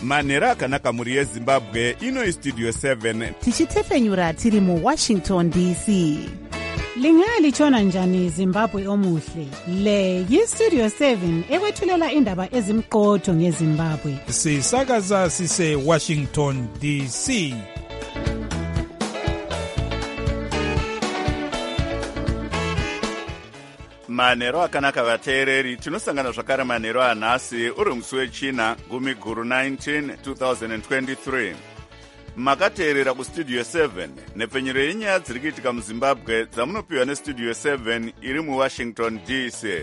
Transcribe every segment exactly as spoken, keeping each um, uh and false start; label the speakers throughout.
Speaker 1: manhero akanaka mhuri yezimbabwe. Ino istudio seven
Speaker 2: tichitefenyura tiri muwashington D C.
Speaker 3: Lingalitshona njani Zimbabwe omuhle? Le yistudio seven ekwethulela indaba ezimqotho ngeZimbabwe.
Speaker 4: Sisakaza sise Washington D C.
Speaker 1: manhero akanaka vateereri. Tinosangana zvakare manhero anhasi uri musi wechina gumi guru nineteen twenty twenty-three. Makateerera kustudio seven nepfenyuro yenyaya dziri kuitika muzimbabwe dzamunopiwa nestudio seven iri muwashington D C.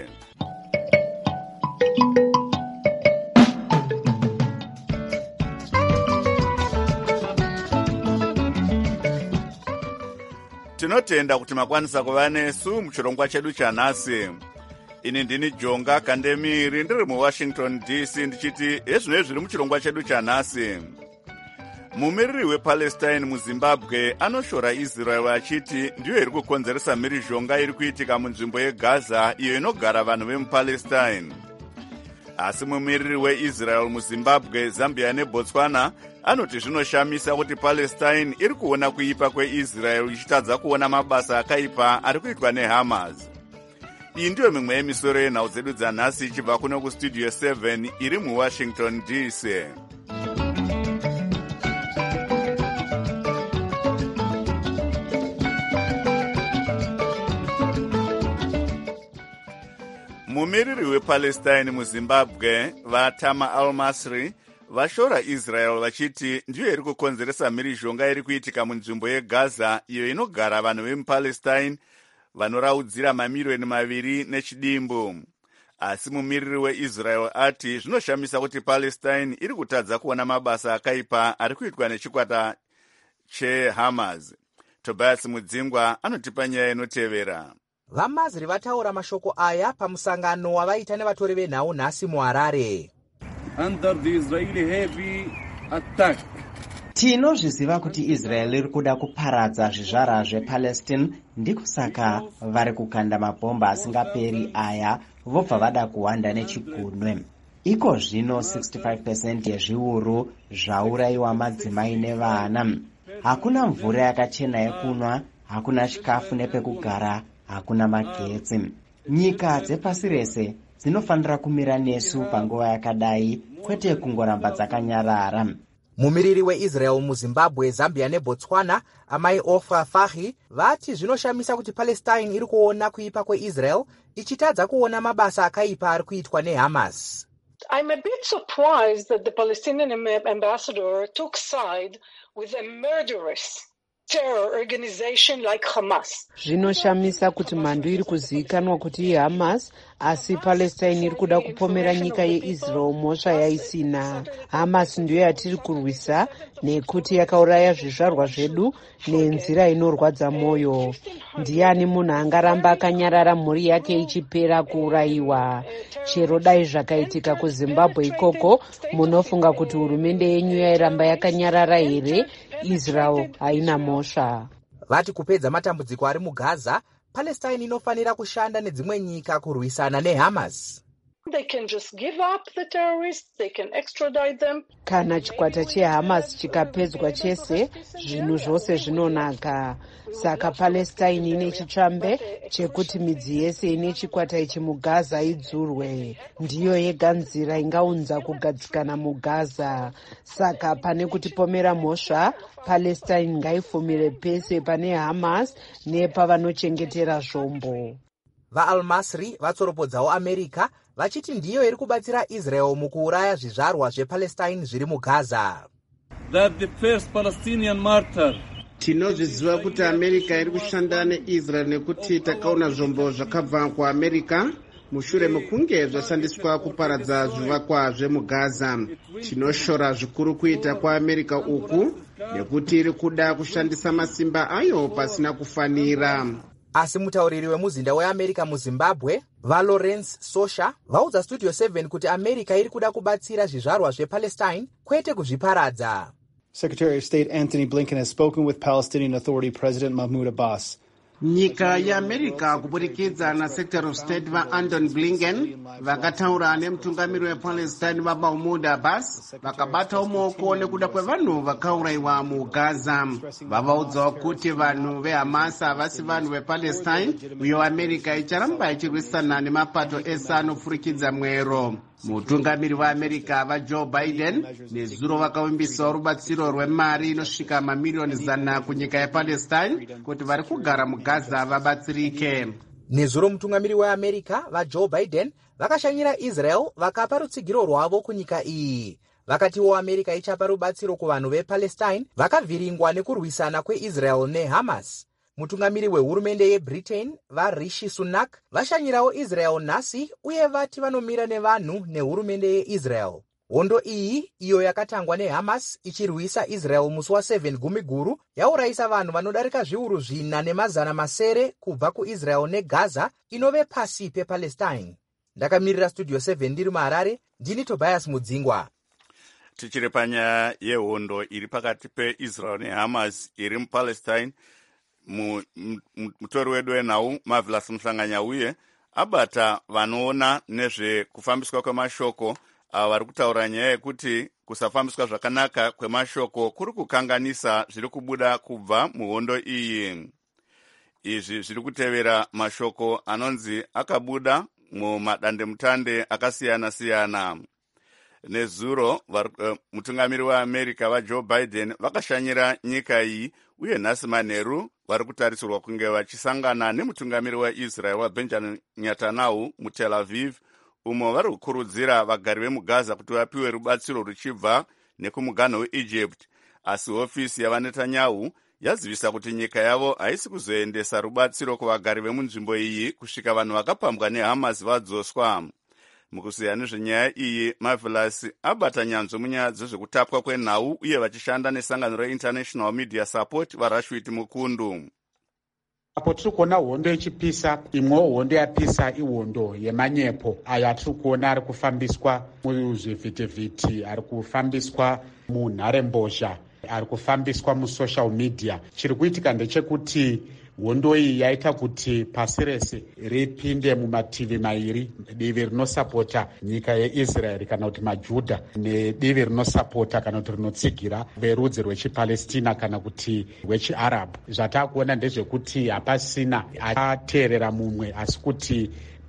Speaker 1: Tinotenda kuti makwanisa kuva nesu muchirongwa chedu chanhasi. Ini ndini Jonga Kandemiri ndiri muwashington D C ndichiti ezvinoi zviri muchirongwa chedu chanhasi. Mumiriri wePalestine muZimbabwe anoshora Israel achiti ndiyo iri kukonzeresa mhirizhonga iri kuitika munzvimbo yeGaza iyo inogara vanhu vemuPalestine. Asi mumiriri weIsrael muZimbabwe, Zambia neBotswana anoti zvinoshamisa kuti Palestine iri kuona kuipa kweIsrael ichitadza kuona mabasa akaipa ari kuitwa neHamas. Iyi ndiyo mimwe yemisoro yenhau dzedu dzanhasi ichibva kuno kustudio seven iri muwashington D C. Mumiriri wePalestine muZimbabwe, Vatama Al-Masri, vashora Israel vachiti ndiyo iri kukonzeresa mhirizhonga iri kuitika munzvimbo yeGaza iyo inogara vanhu vemuPalestine vanoraudzira mamiliyoni maviri nechidimbu. Asi mumiriri weIsrael ati zvinoshamisa kuti Palestine iri kutadza kuona mabasa akaipa ari kuitwa nechikwata cheHamas. Tobias Mudzingwa anotipa nyaya inotevera.
Speaker 5: VaMazri vataura mashoko aya pamusangano wavaita nevatori venhau nhasi muHarare.
Speaker 6: Under the Israeli heavy attack.
Speaker 7: Tinozviziva kuti Israel iri kuda kuparadza zvizvarwa zvePalestine, ndikusaka vari kukanda mabhomba asingaperi aya vobva vada kuwanda nechigunwe. Iko zvino sixty-five percent yezviuru zvaurayiwa madzimai nevana. Hakuna mvura yakachena yekunwa, hakuna chikafu nepekugara, hakuna magetsi. Nyika dzepasi rese dzinofanira kumira nesu panguva yakadai, kwete kungoramba dzakanyarara.
Speaker 5: Mumiriri weIsrael muZimbabwe, Zambia neBotswana, amai Ofra Fahi, vati zvinoshamisa kuti Palestine iri kuona kuipa kweIsrael ichitadza kuona mabasa akaipa ari kuitwa neHamas.
Speaker 8: I'm a bit surprised that the Palestinian ambassador took side with a murderous terror organization like Hamas.
Speaker 9: Zvinoshamisa kuti mhando iri kuzivikanwa kuti iHamas, asi Palestine iri kuda kupomera nyika yeIsrael mhosva yaisina. Hamas ndiyo yatiri kurwisa nekuti yakauraya zvizvarwa zvedu nenzira inorwadza moyo. Ndiani munhu angaramba akanyarara mhuri yake ichipera kuurayiwa? Chero dai zvakaitika kuZimbabwe ikoko, munofunga kuti hurumende yenyu yairamba yakanyarara here? Israel haina mhosva.
Speaker 5: Vati kupedza matambudziko ari muGaza, Palestine inofanira kushanda nedzimwe nyika kurwisana neHamas.
Speaker 8: They can just give up the terrorists, they can extradite them.
Speaker 9: Kana chikwata cheHamas chikapedzwa chese, zvinhu zvose zvinonaka. Saka Palestine ine chitsvambe chekuti midzi yese ine chikwata ichi muGaza idzurwe. Ndiyo yega nzira ingaunza kugadzikana muGaza. Saka pane kutipomera mhosva, Palestine ngaifumire pese pane Hamas nepavanochengetera zvombo.
Speaker 5: VaAl-Masri vatsoropodzawo America vachiti ndiyo iri kubatsira Israel mukuuraya zvizvarwa zvePalestine zviri muGaza.
Speaker 6: That the first Palestinian martyr.
Speaker 10: Tinozviziva kuti America iri kushanda neIsrael nekuti takaona zvombo zvakabva kuAmerica mushure mekunge zvashandiswa kuparadza zvivakwa zvemuGaza. Tinoshora zvikuru kuita kwaAmerica uku nekuti iri kuda kushandisa masimba ayo pasina kufanira.
Speaker 5: Asi mutauriri wemuzinda weAmerica muZimbabwe, vaLawrence Sosha, vaudza Studio seven kuti America iri kuda kubatsira zvizvarwa zvePalestine kwete kuzviparadza.
Speaker 11: Secretary of State Anthony Blinken has spoken with Palestinian Authority President Mahmoud Abbas.
Speaker 10: nyika yeamerica kuburikidza naSecretary of State vaAnton Blinken vakataura nemutungamiri wepalestine vaMahmoud Abbas vakabatawo maoko nekuda kwevanhu vakaurayiwa mugaza. Vavaudzawo kuti vanhu veHamas havasi vanhu vepalestine uyo america icharamba ichirwisana nemapato ese anofurikidza mwero. Mutungamiri waAmerica vaJoe Biden nezuro vakavimbisawo rubatsiro rwemari inosvika mamiliyoni zana kunyika yePalestine kuti vari kugara muGaza vabatsirike.
Speaker 5: Nezuro mutungamiri weAmerica vaJoe Biden vakashanyira Israel vakapa rutsigiro rwavo kunyika iyi. Vakatiwo America ichapa rubatsiro kuvanhu vePalestine vakavhiringwa nekurwisana kweIsrael neHamas. Mutungamiri wehurumende yeBritain vaRishi Sunak vashanyirawo Israel nhasi uye vati vanomira nevanhu nehurumende yeIsrael. Hondo iyi iyo yakatangwa neHamas ichirwisa Israel musi wa7 Gumiguru yaurayisa vanhu vanodarika zviuru zvina nemazana masere kubva kuIsrael neGaza inove pasi pePalestine. Ndakamirira Studio seven ndiri muHarare, ndini Tobias Mudzingwa.
Speaker 1: Tichiri panyaya yehondo iri pakati peIsrael neHamas iri muPalestine, mutori wedu wenhau Marvelous Muhlanganya uye abata vanoona nezvekufambiswa kwemashoko ava vari kutaura nyaya yekuti kusafambiswa zvakanaka kwemashoko kuri kukanganisa zviri kubuda kubva muhondo iyi. Izvi zviri kutevera mashoko anonzi akabuda mumadandemutande akasiyana siyana. Nezuro uh, mutungamiri weAmerica vaJoe Biden vakashanyira nyika iyi uye nhasi manheru vari kutarisirwa kunge vachisangana nemutungamiri weIsrael waBenjamin Netanyahu muTel Aviv, umo vari kukurudzira vagari vemuGaza kuti vapiwe rubatsiro ruchibva nekumuganho weEgypt. Asi hofisi yavaNetanyahu yazivisa kuti nyika yavo haisi kuzoendesa rubatsiro kuvagari vemunzvimbo iyi kusvika vanhu vakapambwa neHamas vadzoswa. Mukusiya nezvenyaya iyi, Marvelous abata nyanzvo munyaya dzezvekutapwa kwenhau uye vachishanda nesangano reInternational Media Support vaRashid Mukundu.
Speaker 11: Apo tiri kuona hondo ichipisa, imwewo hondo yapisa ihondo yemanyepo ayo atiri kuona ari kufambiswa muzvivhitivhiti, ari kufambiswa munharembozha, ari kufambiswa musocial media. Chiri kuitika ndechekuti hondo iyi yaita kuti pasi rese ripinde mumativi mairi, divi rinosapota nyika yeIsraeri kana kuti majudha nedivi rinosapota kana kuti rinotsigira verudzi rwechiPalestina kana kuti rwechiArabhu. Zvatakuona ndezvekuti hapasina achateerera mumwe, asi kuti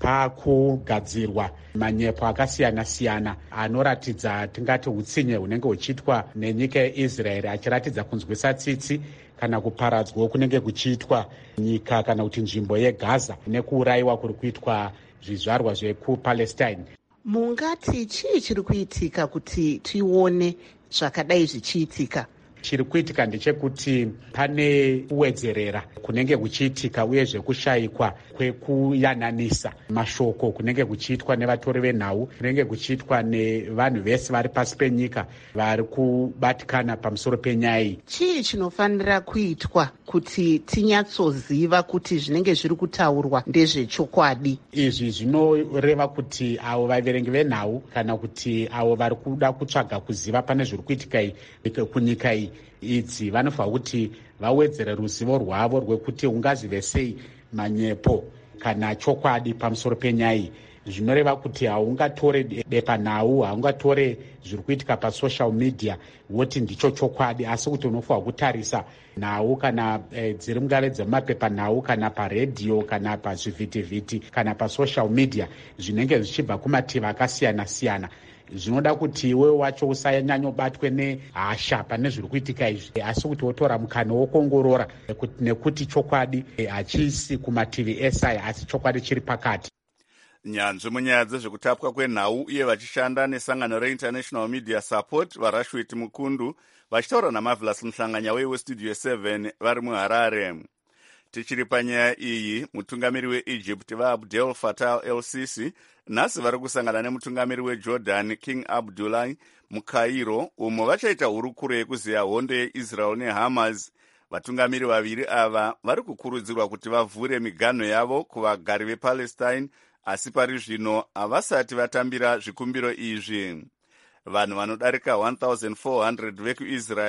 Speaker 11: pakugadzirwa manyepo akasiyana siyana anoratidza tingati utsinye hunenge huchiitwa nenyika yeIsraeri, achiratidza kunzwisa tsitsi kana kuparadzwa kunenge kuchiitwa nyika kana kuti nzvimbo yeGaza nekuurayiwa kuri kuitwa zvizvarwa zvekuPalestine.
Speaker 2: Mungati chii chiri kuitika kuti tione zvakadai zvichiitika?
Speaker 11: Chiri kuitika ndechekuti pane kuwedzerera kunenge kuchiitika uye zvekushayikwa kwekuyananisa mashoko kunenge kuchiitwa nevatori venhau, kunenge kuchiitwa nevanhu vese vari pasi penyika vari kubatikana pamusoro penyaya iyi.
Speaker 2: Chii chinofanira kuitwa kuti tinyatsoziva kuti zvinenge zviri kutaurwa ndezvechokwadi?
Speaker 11: Izvi zvinoreva kuti avo vaverengi venhau kana kuti avo vari kuda kutsvaga kuziva pane zviri kuitika kunyika iyi idzi vanofanira kuti vawedzere ruzivo rwavo rwekuti ungazive sei manyepo kana chokwadi pamusoro penyaya iyi. Zvinoreva kuti haungatore depanhau, haungatore zviri kuitika pasocial media woti ndicho chokwadi, asi kuti unofanira kutarisa nhau kana e, dziri mungave dzemapepanhau kana paredhiyo kana pazvivhitivhiti kana pasocial media zvinenge zvichibva kumativi akasiyana siyana. Zvinoda kuti iwe wacho usanyanyobatwe nehasha pane zviri kuitika izvi, asi kuti wotora mukana wokuongorora nekuti chokwadi hachisi kumativi esai asi chokwadi chiri pakati.
Speaker 1: Nyanzvi munyaya dzezvekutapwa kwenhau uye vachishanda nesangano reInternational Media Support vaRashid Mukundu vachitaura naMarvelous Muhlanganya weStudio seven vari muHarare. Tichiri panyaya iyi, mutungamiri weEgypt vaAbdel Fattah el-Sisi nhasi vari kusangana nemutungamiri weJordan King Abdullah muKairo, umo vachaita hurukuro yekuziya hondo yeIsrael neHamas. Vatungamiri vaviri ava vari kukurudzirwa kuti vavhure miganho yavo kuvagari vePalestine, asi pari zvino havasati vatambira zvikumbiro izvi. Vanhu vanodarika one thousand four hundred vekuIsrael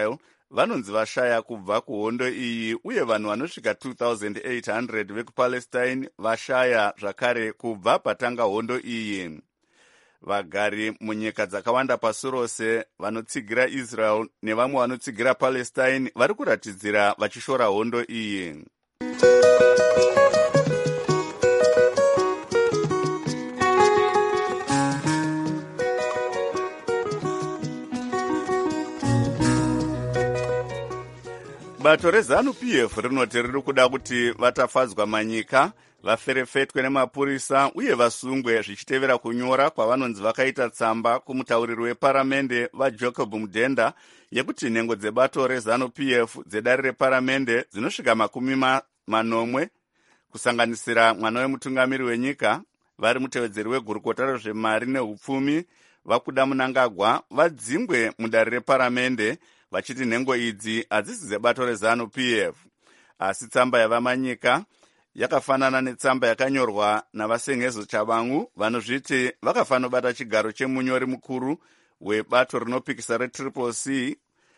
Speaker 1: vanonzi vashaya kubva kuhondo iyi, uye vanhu vanosvika two thousand eight hundred vekupalestine vashaya zvakare kubva patanga hondo iyi. Vagari munyika dzakawanda pasi rose vanotsigira Israel nevamwe vanotsigira Palestine vari kuratidzira vachishora hondo iyi. Bato rezanu P F rinoti riri kuda kuti vatafadzwa manyika vaferefetwe nemapurisa uye vasungwe zvichitevera kunyora kwavanonzi vakaita tsamba kumutauriri weparamende vaJacob Mudenda yekuti nhengo dzebato rezanu P F dzedare reparamende dzinosvika makumi manomwe kusanganisira mwana wemutungamiri wenyika, vari mutevedzeri wegurukota rezvemari neupfumi vakuda Munangagwa vadzingwe mudare reparamende, vachiti nhengo idzi hadzisi dzebato rezanu P F. Asi tsamba yavamanyika yakafanana netsamba yakanyorwa navasengezo Chabangu vanozviti vakafanira bata chigaro chemunyori mukuru webato rinopikisa retriple C,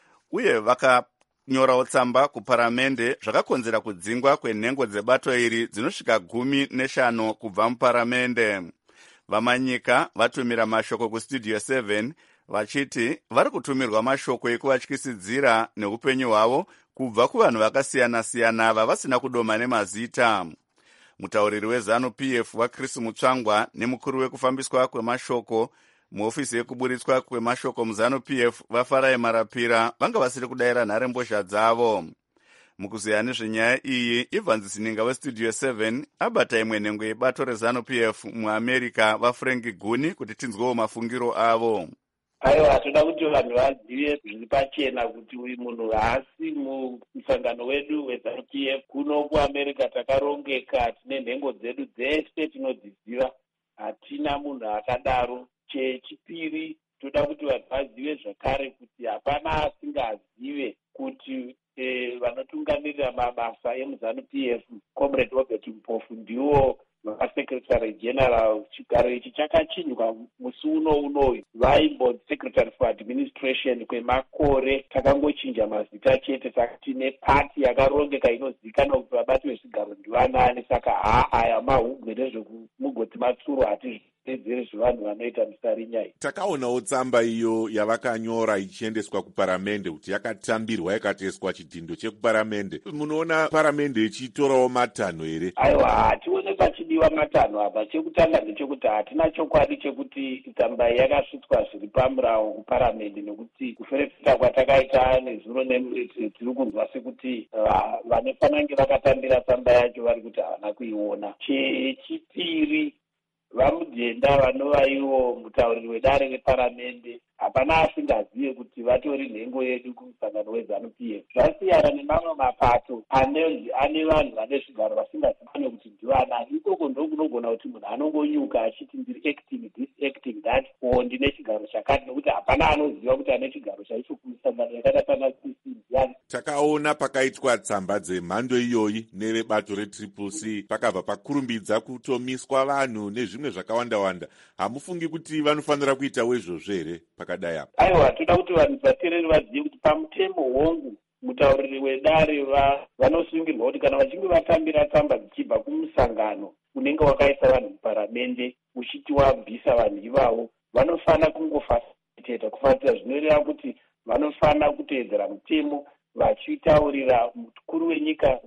Speaker 1: uye vakanyorawo tsamba kuparamende zvakakonzera kudzingwa kwenhengo dzebato iri dzinosvika gumi neshanu kubva muparamende. Vamanyika vatumira mashoko kustudio seven vachiti vari kutumirwa mashoko ekuvatyisidzira neupenyu hwavo kubva kuvanhu vakasiyana-siyana vavasina kudoma nemazita. Mutauriri wezanu P F waChris Mutsvangwa nemukuru wekufambiswa kwemashoko muofisi yekuburitswa kwemashoko muzanu P F vaFarai Marapira vanga vasiri kudayira nharembozha dzavo. Mukuziya nezvenyaya iyi, Evans Sininga westudio seven abata imwe nhengo yebato rezanu P F muAmerica vaFrank Guni kuti tinzwewo mafungiro avo.
Speaker 12: Aiwa, toda kuti vanhu vazive zviri pachena kuti uyu munhu haasi musangano wedu wezanu P F. Kuno kuAmerica takarongeka, tine nhengo dzedu dzese tinodziziva, hatina munhu akadaro. Chechipiri, toda kuti vanhu vazive zvakare kuti hapana asingazive kuti eh, vanotungamirira mabasa emuzanu P F, Comrade Robert Mpofu, ndiwo vasekretary general. Chigaro ichi chakachinjwa musi uno unoyu, vaimbonzi secretary for administration kwemakore. Takangochinja mazita chete, saka tine pati yakarongeka inozivikanwa kuti vabati vezvigaro ndivanani. Saka haa, aya mahugwe nezvekumugoti matsuro hatizvitedzeri zvevanhu vanoita misarinya iyi.
Speaker 13: Takaonawo tsamba iyo yavakanyora ichiendeswa kuparamende kuti yakatambirwa ikatoiswa chidhindo chekuparamende. Munoona paramende ichitorawo matanho here?
Speaker 12: Aiwa, hatione pachidiwa matanho apa. Chekutanga ndechekuti hatina chokwadi chekuti tsamba yakasvitswa zviri pamurawo kuparamende, nekuti kuferefeta kwatakaita nezuro tiri kunzwa sekuti vanofanira kunge vakatambira tsamba yacho vari kuti havana kuiona. Chechipiri, vaMudenda vanova ivo mutauriri wedare reparamende, hapana asingazive kuti vatori nhengo yedu kumusangano wezanu P F. Zvasiyana nemamwe mapato ane ane vanhu vane zvigaro vasingazivikanwe kuti ndivanani. Ikoko ndokunogona kuti munhu anongonyuka achiti ndiri acting this acting that, o ndine chigaro chakati, nekuti hapana anoziva kuti ane chigaro chaicho kumusangano yakaita sana C C ndiyani.
Speaker 13: Takaona pakaitwa tsamba dzemhando iyoyi nevebato retriple C, pakabva pakurumbidza kutomiswa vanhu nezvimwe zvakawanda-wanda. Hamufungi kuti vanofanira kuitawo izvozvo here pakadai apa?
Speaker 12: Aiwa, toda kuti vanhu vateereri vazive kuti pamutemo hongu mutauriri wedare vanosungirwa kuti kana vachinge vatambira tsamba dzichibva kumusangano unenge wakaisa vanhu muparamende uchiti wabvisa vanhu ivavo, vanofanira kungofasiliteta. Kufasiliteta zvinoreva kuti vanofanira kuteedzera mutemo vachitaurira mukuru wenyika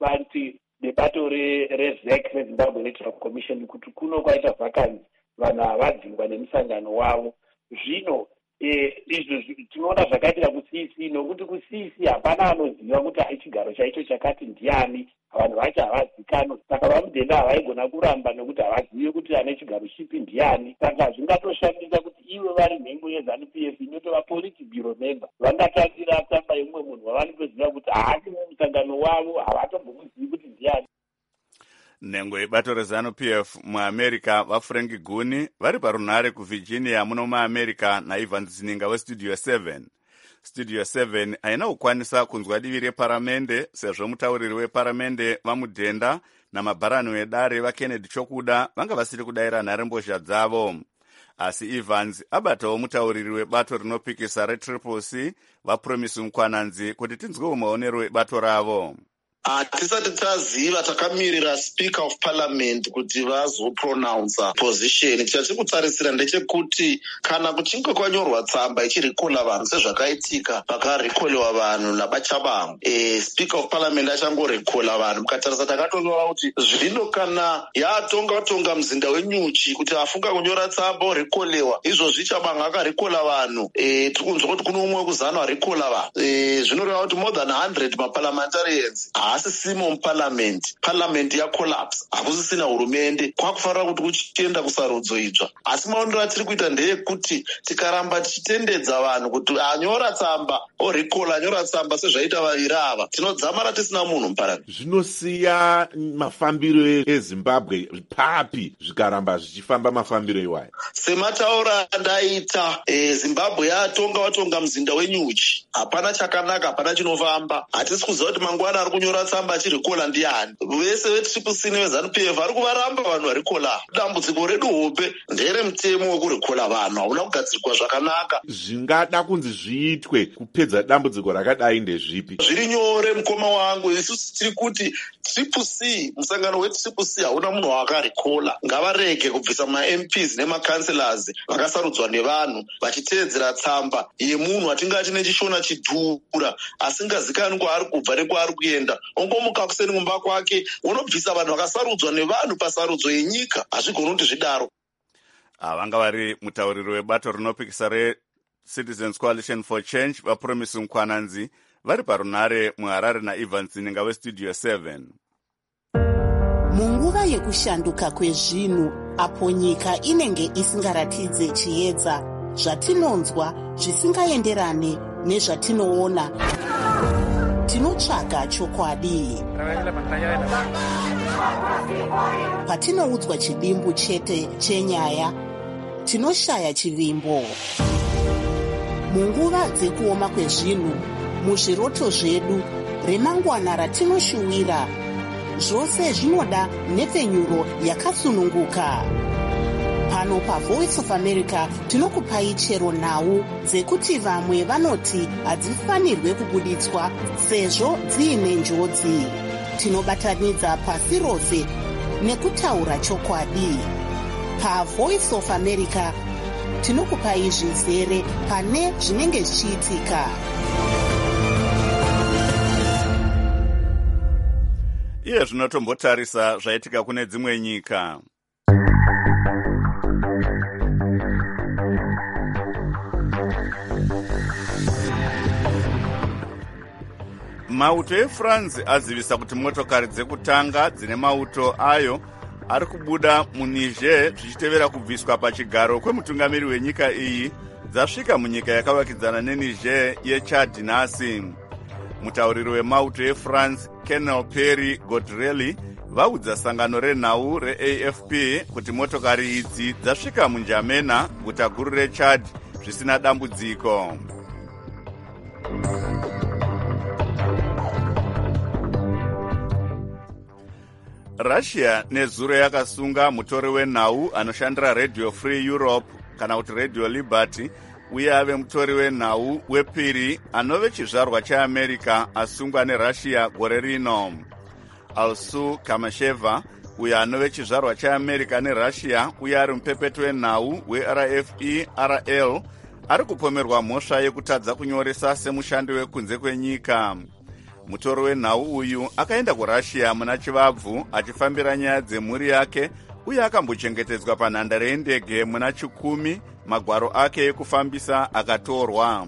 Speaker 12: nebato reZ E C, reZimbabwe Electoral Commission, kuti kuno kwaita vhakanzi vanhu havadzingwa nemusangano wavo. Zvino izvo tinoona zvakaitira ku-C C, nokuti ku-C C hapana anoziva kuti hai chigaro chaicho chakati ndiani, vanhu vacho havazikanwa. Saka vaMudenda havaigona kuramba nokuti havazivi kuti ane chigaro chipi ndiani. Saka zvingatoshamisa kuti ivo vari nhengo yezanu P F inotova politi bureau member vangatambira tsamba yemumwe munhu wavanotoziva kuti haasi mumusangano wavo, havatombomuzivi kuti ndiani.
Speaker 1: Nhengo yebato rezanu P F muAmerica vaFrank Guni vari parunhare kuVirginia muno muAmerica naEvans Sininga westudio seven. Studio seven haina kukwanisa kunzwa divi reparamende sezvo mutauriri weparamende vaMudenda namabharani wedare vaKennedy Chokuda vanga vasiri kudayira nharembozha dzavo. asi Evans abatawo mutauriri webato rinopikisa retriple C vaPromise Mukwananzi kuti tinzwewo maonero ebato ravo.
Speaker 14: hatisati taziva takamirira speaker of parliament kuti vazopronounsa position. chatiri kutarisira ndechekuti kana kuchinge kwanyorwa tsamba ichirikola vanhu sezvakaitika pakarikolewa vanhu nabachabangu, e, speaker of parliament achangorikola vanhu. mukatarisa takatonyora kuti zvino kana yatonga tonga muzinda wenyuchi kuti afunga kunyora tsamba orikolewa, izvozvi chabangu akarikola vanhu. e, tiri kunzwa kuti kuno umwe wekuzano arikola vanhu. e, zvinoreva kuti more than one hundred maparliamentarians haasisimo muparliament. parliament yacollapse, hakusisina hurumende, kwakufanira kuti kuchienda kusarudzo idzva. asi maonero atiri kuita ndeyekuti tikaramba tichitendedza vanhu kuti anyora tsamba orikola, anyora tsamba sezvaita vaviri ava, tinodzamara tisina munhu muparliament.
Speaker 13: zvinosiya mafambiro ezimbabwe papi zvikaramba zvichifamba mafambiro iwayo.
Speaker 14: semataura andaita, e, zimbabwe yatonga watonga muzinda wenyuchi, hapana chakanaka, hapana chinofamba. hatisi kuziva kuti mangwana ari kunyora tsamba achirikola ndiani. vese vetriple C nevezanu P F vari kuvaramba vanhu varikola. dambudziko redu hombe nderemutemo wekurikola vanhu, hauna kugadzirwa zvakanaka.
Speaker 13: zvingada kunzi zviitwe kupedza dambudziko rakadai ndezvipi?
Speaker 14: zviri nyore mukoma wangu, isusu tiri kuti triple C, musangano wetriple C hauna munhu wakarikola. ngavarege kubvisa ma-M Ps nema-councillors vakasarudzwa nevanhu vachiteedzera tsamba yemunhu atingati nechishona chidhura asingazikanwi kwaari kubva nekwaari kuenda. ongomuka kuseni mumba kwake unobvisa vanhu vakasarudzwa nevanhu pasarudzo yenyika. hazvigoni kuti zvidaro.
Speaker 1: vanga vari mutauriri webato rinopikisa reCitizens Coalition for Change vaPromise Mukwananzi vari parunare muHarare naEvans Ninga westudio seven.
Speaker 2: munguva yekushanduka kwezvinhu apo nyika inenge isingaratidze chiedza, zvatinonzwa zvisingaenderane nezvatinoona, tinotsvaga chokwadi. patinoudzwa chidimbu chete chenyaya, tinoshaya chivimbo. munguva dzekuoma kwezvinhu, muzviroto zvedu, remangwana ratinoshuwira, zvose zvinoda nhepfenyuro yakasununguka. pano paVoice of America tinokupai chero nhau dzekuti vamwe vanoti hadzifanirwe kubuditswa sezvo dziine njodzi. tinobatanidza pasi rose nekutaura chokwadi. paVoice of America tinokupai zvizere pane zvinenge zvichiitika.
Speaker 1: iye zvinotombotarisa zvaitika kune dzimwe nyika. mauto eFrance azivisa kuti motokari dzekutanga dzine mauto ayo ari kubuda muNiger zvichitevera kubviswa pachigaro kwemutungamiri wenyika iyi dzasvika munyika yakavakidzana neNiger yeChad nhasi. mutauriri wemauto eFrance Colonel Perry Godrelli vaudza sangano renhau reA F P kuti motokari idzi dzasvika muNjamena, guta guru reChad, zvisina dambudziko. Russia nezuro yakasunga mutori wenhau anoshandira Radio Free Europe kana kuti Radio Liberty, uye ave mutori wenhau wepiri anove chizvarwa cheAmerica asungwa neRussia gore rino. Alsu Kamasheva, uye anove chizvarwa cheAmerica neRussia uye ari mupepeto wenhau weR F E R L, ari kupomerwa mhosva yekutadza kunyoresa semushandi wekunze kwenyika. mutori wenhau uyu akaenda kuRussia muna chivabvu achifambira nyaya dzemhuri yake uye akambochengetedzwa panhandare yendege muna chikumi magwaro ake ekufambisa akatorwa.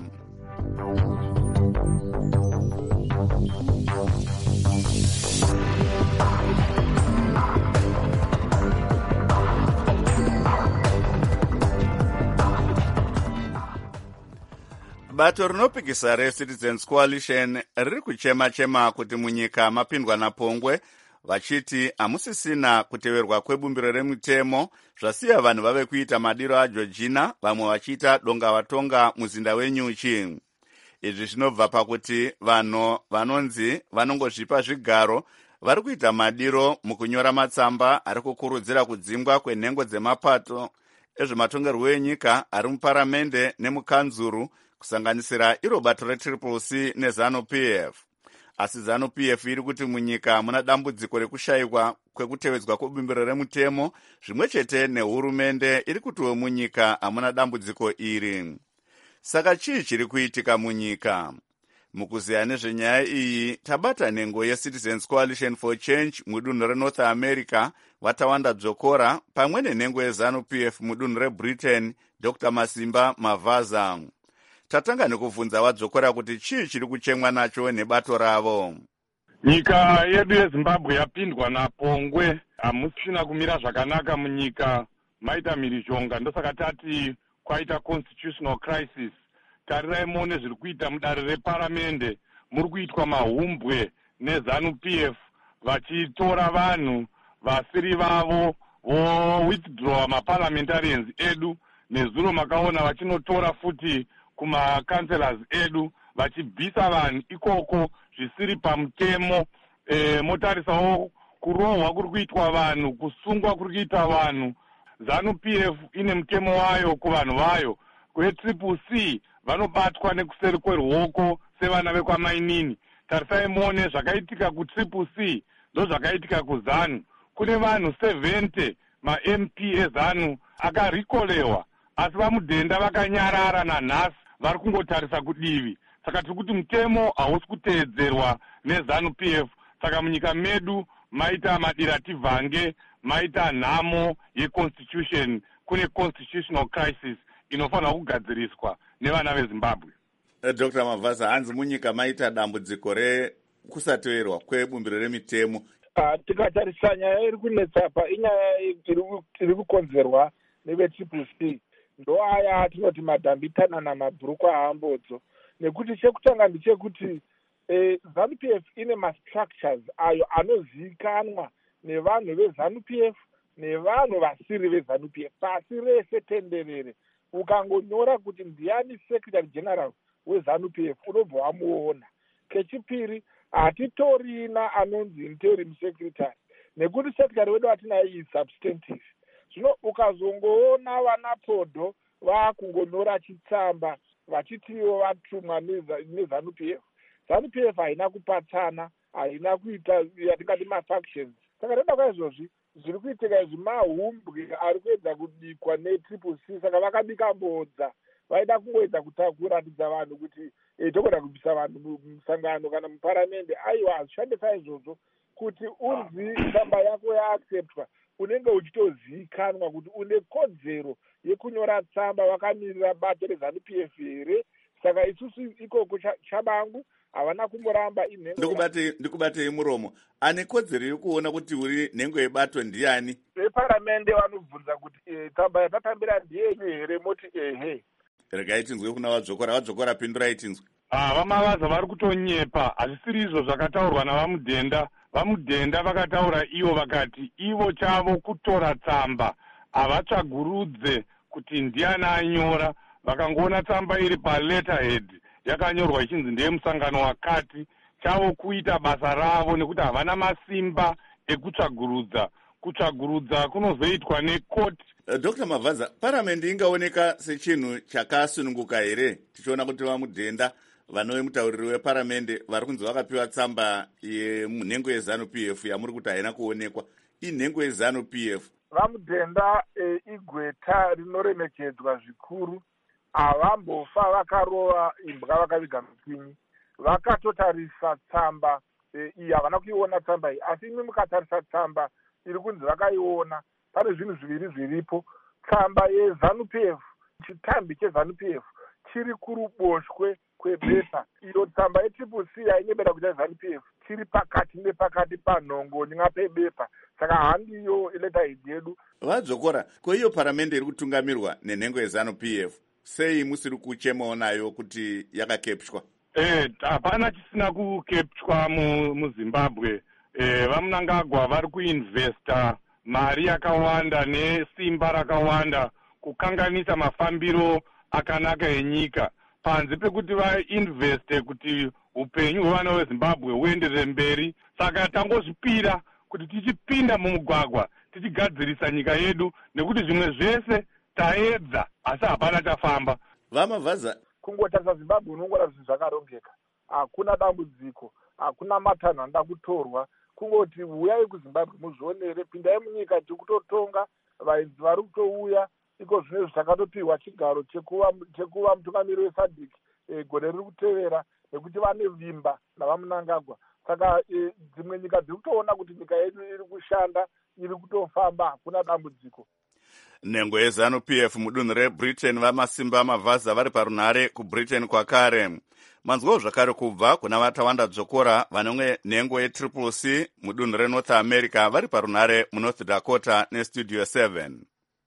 Speaker 1: bato rinopikisa reCitizens Coalition riri kuchema-chema kuti munyika mapindwa napongwe, vachiti hamusisina kuteverwa kwebumbiro remutemo zvasiya vanhu vave kuita madiro aGeorgina, vamwe vachiita donga vatonga muzinda wenyuchi. izvi zvinobva pakuti vanhu vanonzi vanongozvipa zvigaro vari kuita madiro mukunyora matsamba ari kukurudzira kudzingwa kwenhengo dzemapato ezvematongerwo enyika ari muparamende nemukanzuru kusanganisira iro bato retriple c nezanu p f. Asi zanu p f iri kuti munyika muna dambudziko rekushayikwa kwekutevedzwa kwebumbiro remutemo zvimwe chete nehurumende iri kutiwo munyika hamuna dambudziko iri. Saka chii chiri kuitika munyika? Mukuziya nezvenyaya iyi tabata nhengo yeCitizens Coalition for Change mudunhu reNorth America Watawanda Dzokora pamwe nenhengo yezanu p f mudunhu reBritain Doctor Masimba Mavaza. Tatanga nekuvunza Wadzokora kuti chii chiri kuchemwa nacho nebato ravo.
Speaker 15: Nyika yedu yeZimbabwe yapindwa napongwe, hamusina kumira zvakanaka munyika, maita mhirizhonga, ndosaka tati kwaita constitutional crisis. Tarirai muone zviri kuita mudare reparamende, muri kuitwa mahumbwe nezanu p f vachitora vanhu vasiri vavo vo withdraw maparliamentarians edu, nezuro makaona vachinotora futi kuma councillors edu vachibvisa vanhu ikoko zvisiri pamutemo. E, motarisawo kurohwa kuri kuitwa vanhu, kusungwa kuri kuita vanhu. Zanu p f ine mutemo wayo kuvanhu vayo. Kwetriple c vanobatwa nekuseri kweruoko sevana vekwamainini. Tarisai muone zvakaitika kutriple c ndo zvakaitika kuzanu. Kune vanhu seventy ma-M P ezanu akarikolewa, asi vamudhenda vakanyarara nanhasi vari kungotarisa kudivi. Saka tiri kuti mutemo hausi kuteedzerwa nezanu p f. Saka munyika medu maita madirativhange, maita nhamo yeconstitution, kune constitutional crisis inofanira kugadziriswa nevana veZimbabwe.
Speaker 1: Doctor Mavaza, hanzi munyika maita dambudziko rekusateverwa kwebumbiro remitemo.
Speaker 16: Uh, tikatarisa nyaya iri kunetsa apa inyaya iri kukonzerwa nevetriple c. Ndo aya atinoti madhambitana namabhuruku ahambodzo. Nekuti chekutanga ndechekuti eh, zanu p f ine mastructures ayo anozivikanwa nevanhu vezanu p f nevanhu vasiri vezanu p f pasi rese tenderere. Ukangonyora kuti ndiani secretary general wezanu p f unobva wamuona. Kechipiri, hatitorina anonzi interim secretary, nekuti secretary wedu atinaye is substantive. Zvino ukazongoona vanaPodho vakungonyora chitsamba vachitiwo vatumwa nezanu p f. Zanu p f haina kupatsana, haina kuita yatingati mafactions. Saka toda kwaizvozvi zviri kuitika izvi mahumbwe ari kuedza kubikwa netriple c. Saka vakabika mbodza, vaida kungoedza kuratidza vanhu kuti e, togoda kubvisa vanhu mumusangano kana muparamende. Aiwa, hazvishandisa izvozvo kuti unzi tsamba yako yaacceptwa, unenge uchitozivikanwa kuti une kodzero yekunyora tsamba vakamirira bato rezanu p f here. Saka isusu ikoko chabangu havana kumboramba inhengo.
Speaker 1: Ndikubatei muromo, ane kodzero yekuona kuti uri nhengo yebato ndiani?
Speaker 16: Veparamende vanobvunza kuti e, tsamba yatatambira ndiyenyu here? Moti ehe.
Speaker 1: Regai tinzwe kuna Wadzokora. Wadzokora, pindurai tinzwe.
Speaker 15: Ah, vamavaza vari kutonyepa. Hazvisiri izvo zvakataurwa navamudhenda. Vamudhenda vakataura ivo vakati ivo chavo kutora tsamba havatsvagurudze kuti ndiani anyora. Vakangoona tsamba iri paletterhead yakanyorwa ichinzi ndeye musangano wakati, chavo kuita basa ravo nekuti havana masimba ekutsvagurudza. Kutsvagurudza kunozoitwa nekoti.
Speaker 1: Uh, Doctor Mavaza, paramende ingaoneka sechinhu chakasununguka here tichiona kuti vamudhenda vanove mutauriri weparamende vari kunzi vakapiwa tsamba yenhengo yezanu p f yamuri kuti haina kuonekwa? Inhengo yezanu p f
Speaker 16: vamudhenda e, igweta rinoremekedzwa zvikuru. Havambofa vakarova imbwa vakaviga mupinyi. Vakatotarisa tsamba e, iyi havana kuiona tsamba iyi, asi imi mukatarisa tsamba iri kunzi vakaiona. Pane zvinhu zviviri zviripo. Tsamba yezanu p f, chitambi chezanu p f chiri kuruboshwe kwebepa. Iyo tsamba yetriple c yainyebera kuita zanu p f chiri pakati nepakati panhongonya pebepa. Saka handiyo letterhead yedu.
Speaker 1: Vadzokora, ko iyo paramende iri kutungamirwa nenhengo yezanu p f, sei musiri kuchemawo nayo kuti yakakepchwa?
Speaker 15: Eh, hapana chisina kukepchwa muZimbabwe. Eh, vamunangagwa vari kuinvesta mari yakawanda nesimba rakawanda kukanganisa mafambiro akanaka enyika, panze pekuti vainveste kuti upenyu hwevana veZimbabwe huenderere mberi. Saka tangozvipira kuti tichipinda mumugwagwa tichigadzirisa nyika yedu, nekuti zvimwe zvese taedza asi hapana chafamba.
Speaker 1: Vamavhaza
Speaker 16: kungotarisa Zimbabwe unongora zvinhu zvakarongeka, hakuna dambudziko, hakuna matanho anoda kutorwa, kungoti uyai kuZimbabwe muzvionere, pindai munyika tiri kutotonga, vaenzi vari kutouya, iko zvino zvakatopiwa chigaro chekuva chekuva mutungamiri weSADC e, gore riri kutevera, nekuti vane vimba navamunangagwa. Saka e, dzimwe nyika dziri kutoona kuti nyika yedu iri kushanda, iri kutofamba, hakuna dambudziko.
Speaker 1: Nhengo yeZANU-P F mudunhu reBritain vamasimba mavhaza vari parunhare kuBritain kwakare. Manzwawo zvakare kubva kuna vatawanda dzokora vanomwe nhengo yeTriple C mudunhu reNorth America vari parunhare muNorth Dakota neStudio seven.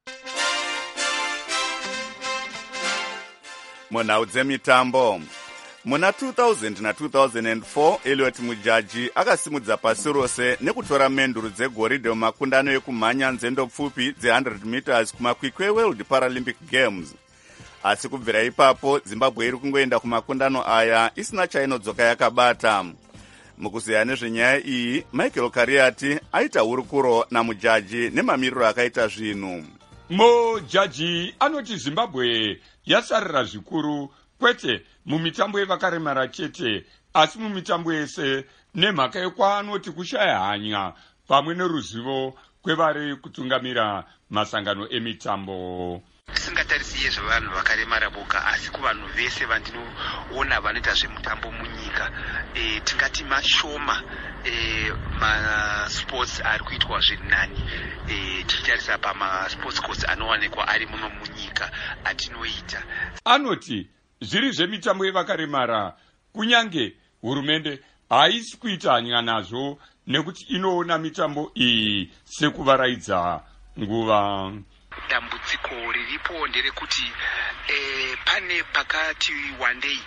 Speaker 1: Munhau dzemitambo. Muna two thousand na two thousand four, Elliot Mujaji akasimudza pasi rose nekutora menduru dzegoridhe mumakundano ekumhanya nzendo pfupi dze one hundred meters kumakwikwi eWorld Paralympic Games. Asi kubvira ipapo Zimbabwe iri kungoenda kumakundano aya isina chainodzoka yakabata. Mukuziya nezvenyaya iyi, Michael Kariati aita hurukuro namujaji nemamiriro akaita zvinhu.
Speaker 17: Mujaji anoti Zimbabwe yasarira zvikuru kwete mumitambo yevakaremara chete, asi mumitambo yese, nemhaka yekwaanoti kushaya hanya pamwe neruzivo kwevari kutungamira masangano emitambo.
Speaker 18: Tisingatarisi yezvevanhu vakaremara boka, asi kuvanhu vese vandinoona vanoita zvemutambo munyika, e, tingati mashoma e, masports ari kuitwa zvirinani, e, tichitarisa pamasports courts anowanikwa ari muno munyika atinoita.
Speaker 17: Anoti zviri zvemitambo yevakaremara kunyange hurumende haisi kuita hanya nazvo nekuti inoona mitambo iyi sekuvaraidza nguva.
Speaker 18: Dambudziko riripo nderekuti e, pane pakati wandei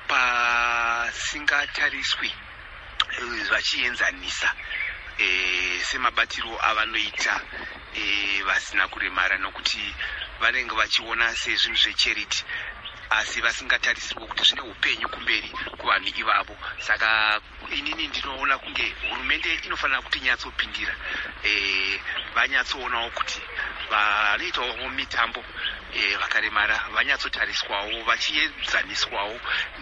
Speaker 18: pasingatariswi e, vachienzanisa e, semabatiro avanoita e, vasina kuremara, nokuti vanenge vachiona sezvinhu zvecharity asi vasingatarisirwa kuti zvine upenyu kumberi kuvanhu ivavo. Saka inini ndinoona kunge hurumende inofanira kuti nyatsopindira, e, vanyatsoonawo kuti vanoitawo mitambo e, vakaremara vanyatsotariswawo vachiedzaniswawo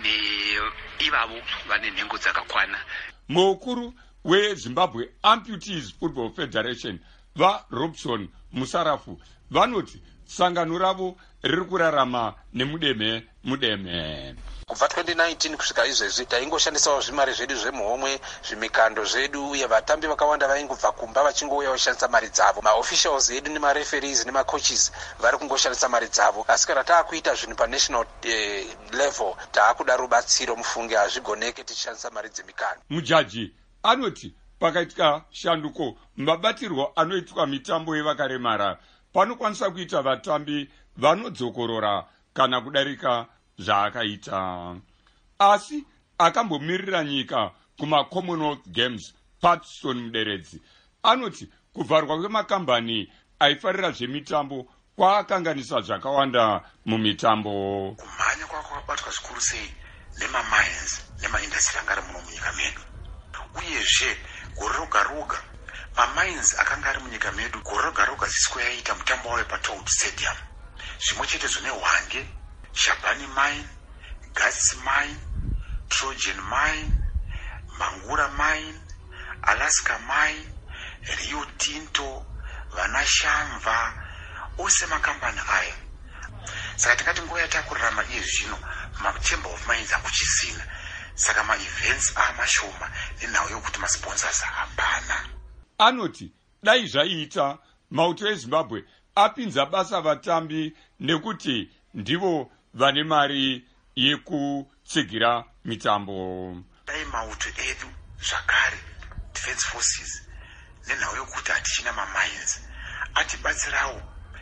Speaker 18: neivavo vane nhengo dzakakwana.
Speaker 17: Mukuru weZimbabwe Amputees Football Federation vaRobson Musarafu vanoti sangano ravo riri kurarama nemudeme mudeme.
Speaker 19: Kubva twenty nineteen kusvika izvezvi taingoshandisawo zvimari zvedu zvemuhomwe, zvimikando zvedu, uye vatambi vakawanda vaingobva kumba vachingouya vashandisa mari dzavo. Maofficials edu nemareferees nemacoaches vari kungoshandisa mari dzavo, asi kana taakuita zvinhu panational eh, level taakuda rubatsiro mufunge hazvigoneke tichishandisa mari dzemikando.
Speaker 17: Mujaji anoti pakaitika shanduko mabatirwo anoitwa mitambo yevakaremara panokwanisa kuita vatambi vanodzokorora kana kudarika zvaakaita. Asi akambomirira nyika kuma-Commonwealth Games Patson Muderedzi anoti kuvharwa kwemakambani aifarira zvemitambo kwaakanganisa zvakawanda mumitambo.
Speaker 19: Kumhanya kwakabatwa zvikuru sei nemamines nemaindastri anga ari muno munyika medu, uyezve gore roga roga mamines akanga ari munyika medu gore roga roga zisiko yaita mutambo wayo paToad Stadium, zvimwe chetezo neHwange, Shabani Mine, Gats Mine, Trojan Mine, Mangura Mine, Alaska Mine, Rio Tinto, Vanashamva, ose makambani aya. Saka tikati nguva yatakurarama iye zvino machamber of mines hakuchisina, saka maevents amashoma nenhau yokuti masponsors hapana.
Speaker 17: Anoti dai zvaiita mauto eZimbabwe apinza basa vatambi nekuti ndivo vane mari yekutsigira mitambo.
Speaker 19: Dai mauto edu zvakare defense forces nenhau yokuti hatichina mamines atibatsirawo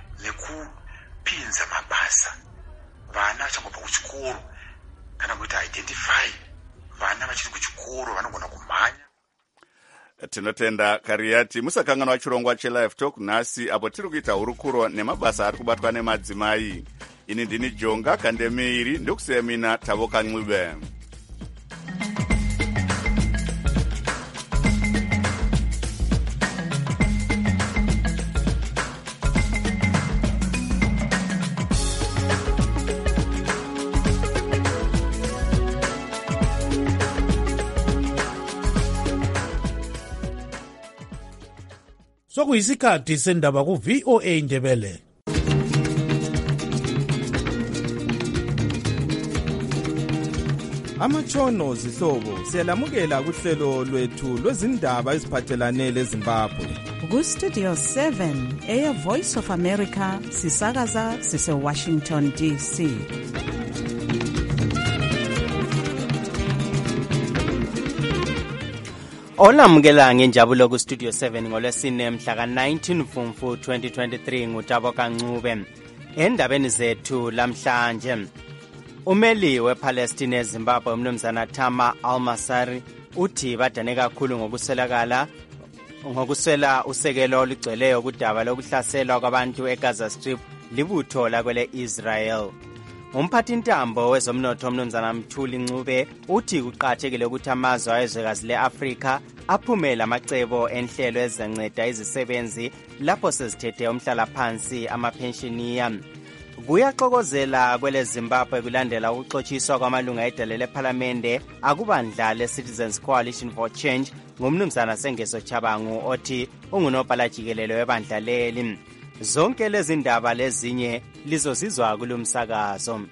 Speaker 19: nekupinza mabasa vana vachangobva kuchikoro kana kuita identify vana vachiri kuchikoro vanogona kumhanya.
Speaker 1: Tinotenda Kariati. Musakanganwa chirongwa cheLive Talk nhasi apo tiri kuita hurukuro nemabasa ari kubatwa nemadzimai. Ini ndini Jonga Kandemiri ndokusemina Tavoka Ncube.
Speaker 4: sokuyisikhathi sendaba ku-V O A Ndebele.
Speaker 20: Amatshono zihlobo siyalamukela kuhlelo lwethu lwezindaba eziphathelane leZimbabwe.
Speaker 21: Ku-Studio seven, Air Voice of America, sisakaza sise-Washington D C.
Speaker 22: Olamukela ngenjabulo ku-Studio seven ngolwesine mhla ka-nineteen Mfumfu twenty twenty-three nguTabo Kancube. Endabeni zethu lamhlanje, umeli wePalestine eZimbabwe umnumzana Thama Almasari uthi badane kakhulu ngokuswelakala ngokuswela usekelo olugcweleyo kudaba lokuhlaselwa kwabantu eGaza Strip libutho lakwele Israel. Umphathintambo wezomnotho umnumzana Mthuli Ncube uthi kuqathekile ukuthi amazwe ayezwekazi le-Afrika aphumela amacebo enhlelo ezizanceda izisebenzi lapho sezithethe umhlalaphansi amapenshiniya. Kuyaxokozela kwele Zimbabwe kulandela ukuxotshiswa kwamalunga edale lephalamende akubandla le-Citizens Coalition for Change ngumnumzana Sengezo Chabangu othi ungunobhala jikelele webandla leli. Zonke lezi ndaba lezinye lizozizwa kulumsakazo.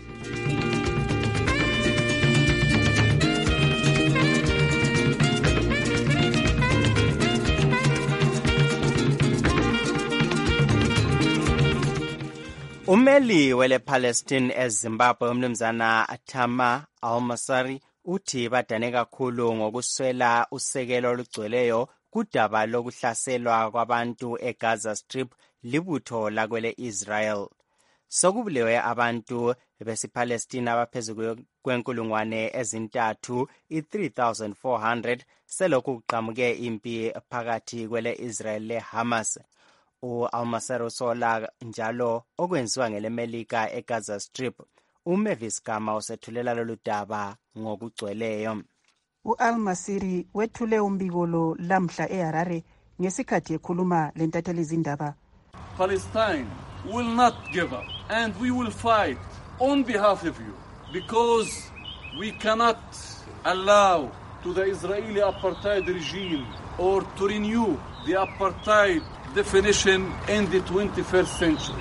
Speaker 22: Umeli wele Palestine eZimbabwe umnumzana Thama Almasari uthi badane kakhulu ngokuswela usekelo olugcweleyo kudaba lokuhlaselwa kwabantu eGaza Strip libutho lakwele Israel. Sokubulewe abantu besipalestina abaphezulu kwenkulungwane ezintathu i-three thousand four hundred selokhu kuqhamuke impi phakathi kwele Israel leHamas. U-Almasari usola njalo okwenziwa ngelemelika eGaza Strip. uMavis Gama usethulela lolu daba ngokugcweleyo.
Speaker 23: U-Almasiri wethule umbiko lo lamhla eHarare ngesikhathi ekhuluma lentatheli izindaba.
Speaker 6: Palestine will not give up and we will fight on behalf of you because we cannot allow to the Israeli apartheid regime or to renew the apartheid definition in the twenty-first century.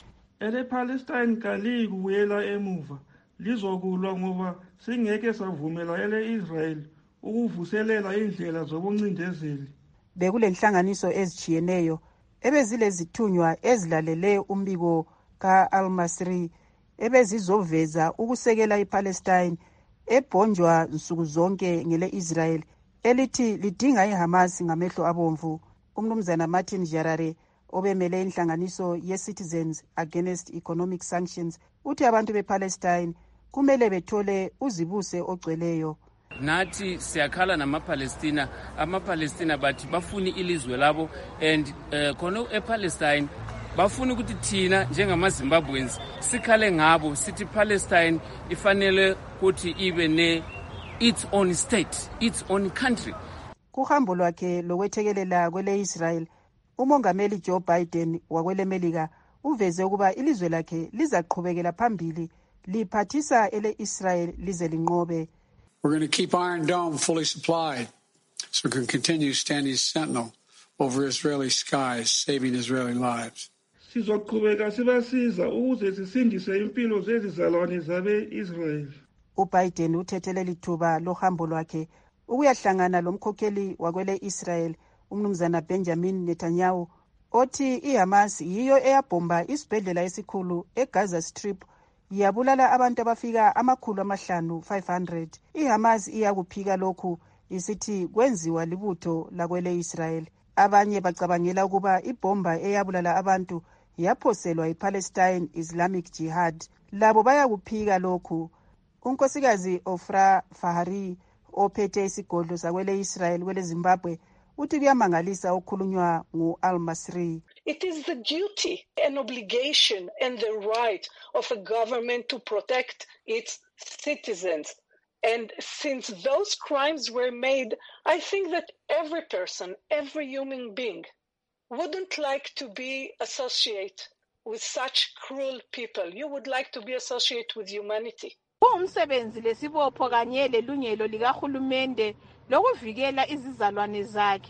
Speaker 24: Ele Palestine kalikuyela emuva lizokulwa ngoba singeke savumela ele Israel ukuvuselela indlela zobuncindezeli.
Speaker 23: Bekulenhlanganiso ezijiyeneyo ebezilezithunywa ezilalele umbiko ka-Almasri ebezizoveza ukusekela iPalestine ebhonjwa nsuku zonke ngele Israel elithi lidinga iHamas ngamehlo abomvu. Umnumzana Martin Jarare obemele inhlanganiso ye-Citizens Against Economic Sanctions uthi abantu bePalestine kumele bethole uzibuse ogcweleyo.
Speaker 25: Nathi siyakhala namapalestina amapalestina bathi bafuni ilizwe labo and uh, khona ePalestine bafuna ukuthi thina njengamaZimbabweans sikhale ngabo sithi Palestine ifanele ukuthi ibe ne its own state, its own country.
Speaker 23: Kuhambo lwakhe lokwethekelela kwele Israel, umongameli Joe Biden wakwele Melika uveze ukuba ilizwe lakhe lizaqhubekela phambili liphathisa ele Israel lize linqobe.
Speaker 26: We're going to keep Iron Dome fully supplied so we can continue standing sentinel over Israeli skies, saving Israeli lives.
Speaker 24: Sizoqhubeka sibasiza ukuze sisindise impilo zezizalwane zabe Israel.
Speaker 23: uBiden uthethele lithuba lohambo lwakhe ukuyahlangana lomkhokheli wakwele Israel umnumzana Benjamin Netanyahu othi iHamas yiyo eyabhomba isibhedlela esikhulu eGaza Strip yabulala abantu abafika amakhulu amahlanu five hundred. iHamas iyakuphika lokhu isithi kwenziwa libutho lakwele Israel. Abanye bacabangela ukuba ibhomba eyabulala abantu yaphoselwa iPalestine Islamic Jihad. Labo bayakuphika lokhu. Unkosikazi Ofra Fahari ophethe isigodlo sakwele Israel kwele Zimbabwe uthi kuyamangalisa okhulunywa ngu-Almasri.
Speaker 8: It is the duty and obligation and the right of a government to protect its citizens. And since those crimes were made, I think that every person, every human being wouldn't like to be associated with such cruel people. You would like to be associated with humanity.
Speaker 27: Umsebenzi lesibopho kanye lelungelo likahulumende lokuvikela izizalwane zakhe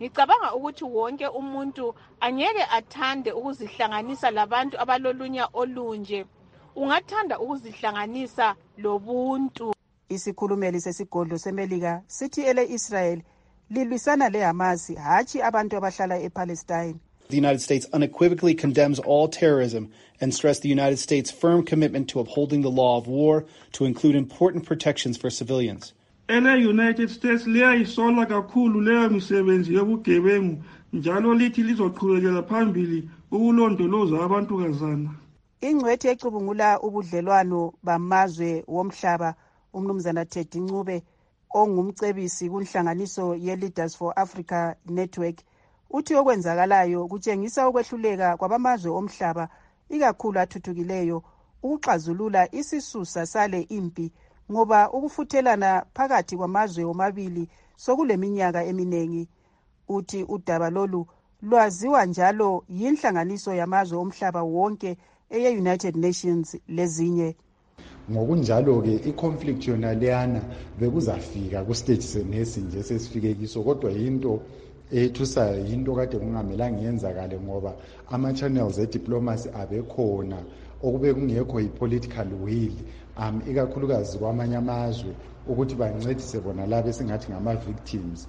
Speaker 23: ngicabanga ukuthi wonke umuntu angeke athande ukuzihlanganisa labantu abalolunya olunje, ungathanda ukuzihlanganisa lobuntu. Isikhulumeli sesigodlo seMelika sithi ele-Israel lilwisana le-Hamas, hatshi abantu abahlala ePalestine.
Speaker 3: The United States unequivocally condemns all terrorism and stressed the United States' firm commitment to upholding the law of war to include important protections for civilians.
Speaker 24: Ele-United States liyayisola kakhulu leyo misebenzi yobugebengu njalo lithi lizoqhubekela phambili ukulondoloza abantukazana.
Speaker 23: Ingcwethi ecubungula ubudlelwano bamazwe womhlaba umnumzana Teddy Ncube ongumcebisi kunhlanganiso ye-Leaders for Africa Network uthi okwenzakalayo kutshengisa ukwehluleka kwabamazwe omhlaba ikakhulu athuthukileyo ukuxazulula isisusa sale impi ngoba ukufuthelana phakathi kwamazwe omabili sokuleminyaka eminengi. Uthi udaba lolu lwaziwa njalo yinhlanganiso yamazwe omhlaba wonke eye-United Nations lezinye.
Speaker 5: Ngokunjalo-ke i-conflict yona leyana bekuzafika ku-stage senesi nje sesifike kiso, kodwa yinto ethusayo, yinto kade kungamelanga yenzakale ngoba ama-channels e-diplomacy abekhona okube kungekho i-political will um ikakhulukazi kwamanye amazwe ukuthi bancedise bona labo esingathi ngama-victims.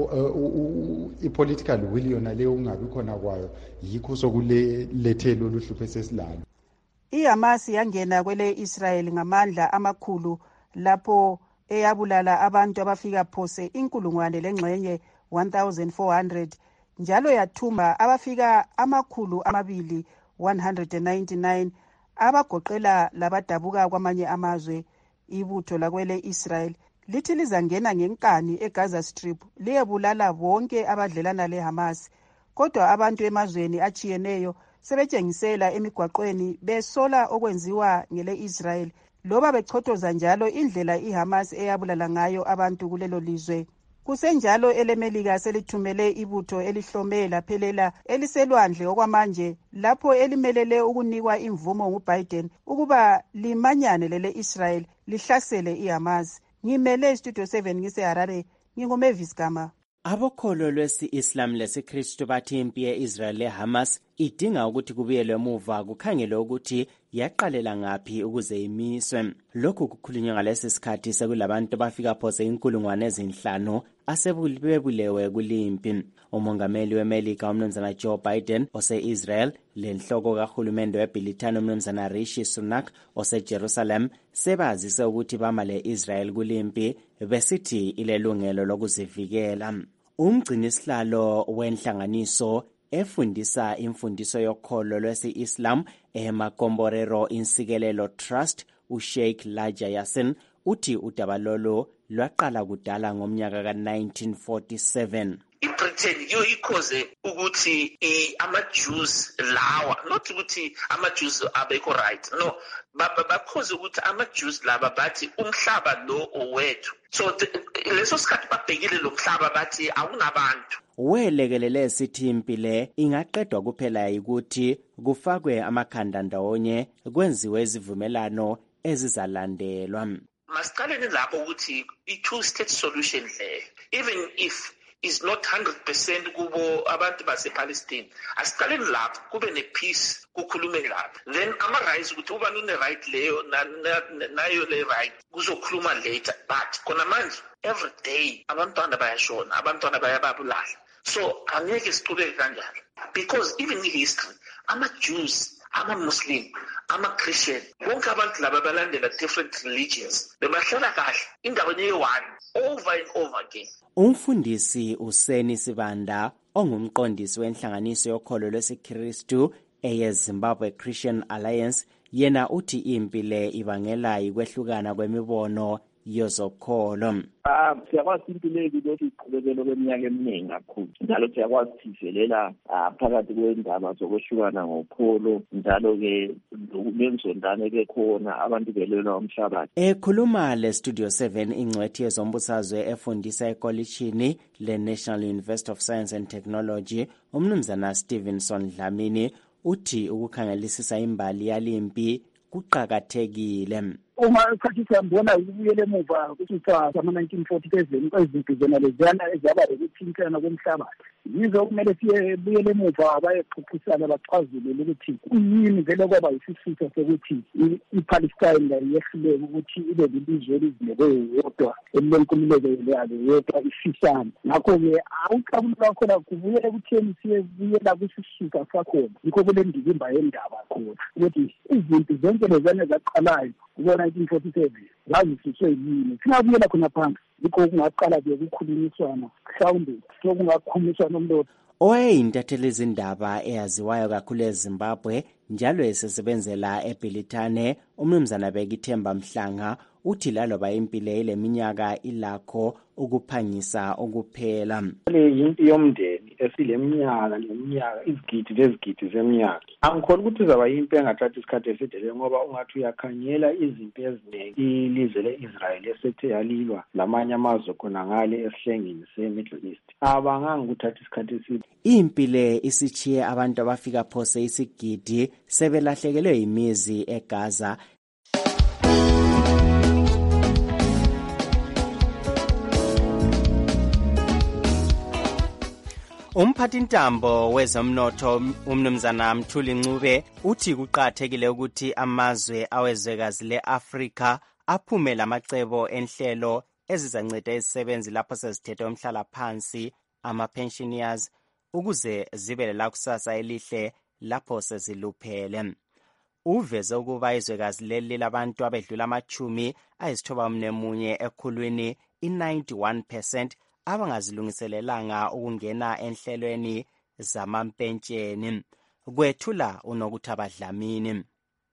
Speaker 5: I-political will yona leyo ungabi khona kwayo yikho sokulethela oluhlupho esesilalo.
Speaker 23: I-Hamas yangena kwele Israel ngamandla amakhulu lapho eyabulala abantu abafika phose inkulungwane lengxenye one thousand four hundred njalo yathumba abafika amakhulu amabili one hundred ninety-nine abagoqela labadabuka kwamanye amazwe. Ibutho lakwele Israel lithi lizangena ngenkani eGaza Strip liyebulala bonke abadlelana leHamas, kodwa abantu emazweni achiyeneyo sebetshengisela emigwaqweni besola okwenziwa ngele Israel loba bechothoza njalo indlela iHamas eyabulala ngayo abantu kulelo lizwe. Kusenjalo elemelika selithumele ibutho elihlome laphelela eliselwandle okwamanje lapho elimelele ukunikwa imvumo nguBiden ukuba limanyane lele Israel lihlasele iHamas. Ngimele Studio seven ngiseHarare, nginguMavis Gama.
Speaker 22: Abokholo lwesi-Islam lesi-Kristu bathi impi ye-Israel le-Hamas idinga ukuthi kubuyelwe emuva kukhangelwe ukuthi yaqalela ngaphi ukuze imiswe. Lokhu kukhulunywa ngalesi sikhathi sekulabantu abafika phose inkulungwane ezinhlanu asebebulewe kulimpi. Umongameli weMelika umnumzana Joe Biden ose-Israel lenhloko kahulumende weBrithani umnumzana Rishi Sunak ose-Jerusalem sebazise ukuthi bama le-Israel kulimpi besithi ilelungelo lokuzivikela. Umgcinisihlalo wenhlanganiso efundisa imfundiso yokholo lwesi-Islam eMakomborero Insikelelo Trust uSheikh Laja Yassin uthi udaba lolo lwaqala kudala ngomnyaka ka nineteen forty-seven.
Speaker 7: iBritain yiyo ikhoze ukuthi ama-Jews lawa, not ukuthi ama-Jews abekho right, no, bakhoze ukuthi ama-Jews laba bathi umhlaba lo owethu, so leso sikhathi babhekile lo mhlaba bathi awunabantu.
Speaker 22: Welekelele sithi impi le ingaqedwa kuphela ukuthi kufakwe amakhanda ndawonye kwenziwe izivumelano ezizalandelwa.
Speaker 7: Masiqaleni lapho ukuthi i-two-state solution le, even if is not one hundred percent kubo abantu base-Palestine, asiqaleni lapho kube ne-peace kukhulume lapho, then ama-rights ukuthi uba nune-right leyo nayo le-right kuzokhuluma later, but khona manje every day abantwana bayashona, abantwana bayababulala. So angeke siqhubeke kanjalo, because even in history ama-Jews, ama-Muslim, ama-Christian, bonke abantu laba balandela different religions bebahlala kahle indaweni eyi-one over and over again.
Speaker 22: Umfundisi uSeni Sibanda ongumqondisi wenhlanganiso yokholo lwesiKristu eye-Zimbabwe Christian Alliance yena uthi impi le ibangela ikwehlukana kwemibono yozokholo.
Speaker 9: Ah, siyakwazi impilo ukuthi iqhubekele kweminyaka eminingi kakhulu. Njalo siyakwazi ukuthelela phakathi kwendaba zokwehlukana ngokholo, njalo ke lenzondane ke khona abantu belwela umhlabathi.
Speaker 22: Ekhuluma le Studio seven ingcwethi yezombusazwe efundisa ekolishini le National University of Science and Technology umnumzana Stevenson Dlamini uthi ukukhangelisisa imbali yalimpi kuqhakathekile.
Speaker 2: uma isikhathi sihambona ukubuyela emuva kusitha sama-nineteen forty-seven kwezinto zona leziyana eziyaba lokuthintana komhlabathi yizo kumele siyebuyele emuva bayexoxisana bachazulule ukuthi kuyini vele kwaba yisifisa sokuthi iPalestine yehluleke ukuthi ibe lilizwe elizimele yodwa elenkululeko yalo yodwa ifisana ngakho-ke awuxabululo lwakhona kubuyela ekutheni siyebuyela kwisisuka sakhona yikho kule ndikimba yendaba khona ukuthi izinto zonke lezana ezaqalayo ngo-nineteen forty-seven zazisuswe yini singabuyela khona phansi yikho kungaqala-ke ukukhulunyiswana mhlawumbe sokungakhulunyiswana umlotha
Speaker 22: owayeyintatheli izindaba eyaziwayo kakhulu eZimbabwe njalo esesebenzela eBhilitane umnumzana Bekithemba Mhlanga uthi laloba impilo ile minyaka ilakho ukuphangisa ukuphela.
Speaker 10: Le yimpi yomndeni esileminyaka leminyaka izigidi lezigidi zeminyaka. Angikholwa ukuthi izaba yimpi engathatha isikhathi eside ngoba ungathi uyakhangela izinto eziningi ilizwe leIsrael esethe yalilwa lamanye amazwe khona ngale esihlengeni seMiddle East. Abanganga ukuthatha isikhathi eside.
Speaker 22: Impi le isichiye abantu abafika phose isigidi sebelahlekelwe imizi eGaza. Umphathintambo wezomnotho umnumzana Mthuli Ncube uthi kuqathekile ukuthi amazwe awezwekazi leAfrika aphume lamacebo enhlelo ezizanceda izisebenzi lapho sezithethe umhlala phansi ama-pensioners ukuze zibe lakusasa elihle lapho seziluphele. Uveze ukuba izwekazi leli labantu abedlula amachumi ayisithoba umnemunye ekhulwini i-ninety-one percent abangazilungiselelanga ukungena enhlelweni zamampentsheni kwethula uNokuthaba Dlamini.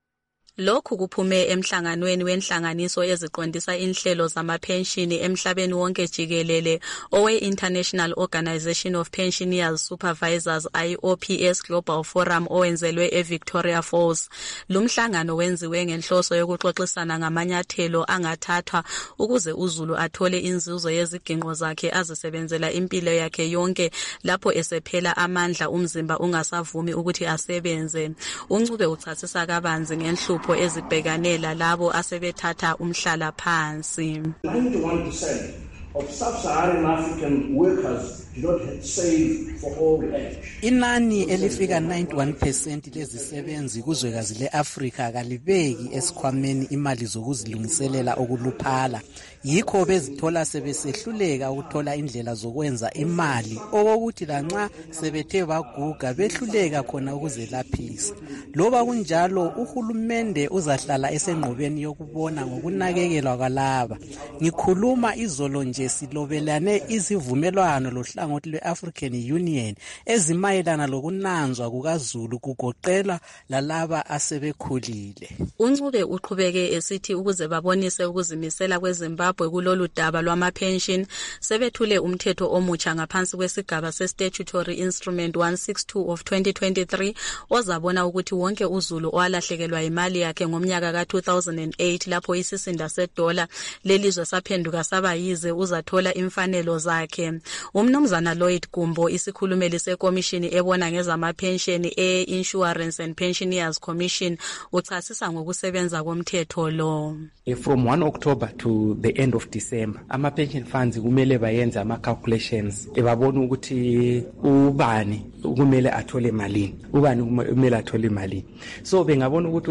Speaker 11: Lokhu kuphume emhlanganweni wenhlanganiso eziqondisa inhlelo zamapenshini emhlabeni wonke jikelele owe-International Organization of Pensioners Supervisors I O P S Global Forum owenzelwe eVictoria Falls. Lumhlangano wenziwe ngenhloso yokuxoxisana ngamanyathelo angathathwa ukuze uZulu athole inzuzo yeziginqo zakhe azisebenzela impilo yakhe yonke lapho esephela amandla umzimba ungasavumi ukuthi asebenze. uNcube uchasisa kabanzi ngenhlupho ezibhekanela labo asebethatha umhlala phansi.
Speaker 12: ninety-one percent of sub-Saharan African workers do not save for old age.
Speaker 13: Inani elifika ninety-one percent lezisebenzi kuzwekazi leAfrika kalibeki esikhwameni imali zokuzilungiselela okuluphala. Yikho bezithola sebesehluleka ukuthola indlela zokwenza imali okokuthi lanxa sebethe baguga behluleka khona ukuzelaphisa. Loba kunjalo uhulumende uzahlala esengqubeni yokubona ngokunakekelwa kwalaba. Ngikhuluma izolo nje silobelane izivumelwano lohlangothi lwe-African Union ezimayelana lokunanzwa kukaZulu kugoqela lalaba asebekhulile.
Speaker 11: uNcube uqhubeke esithi ukuze babonise ukuzimisela kweZimbabwe kulolu daba lwamapension sebethule umthetho omutsha ngaphansi kwesigaba se-Statutory Instrument one sixty-two of twenty twenty-three ozabona ukuthi wonke uZulu owalahlekelwa imali yakhe ngomnyaka ka two thousand eight lapho isisinda sedola lelizwe saphenduka saba yize uzathola imfanelo zakhe. Umnumzana Lloyd Gumbo isikhulumeli sekomishini ebona ngezamapension e-Insurance and Pensioners Commission uchasisa ngokusebenza komthetho lo.
Speaker 14: From one October to the end of December ama-pension funds kumele bayenze ama-calculations ebabona ukuthi ubani kumele athole malini ubani kumele athole malini. So bengabona ukuthi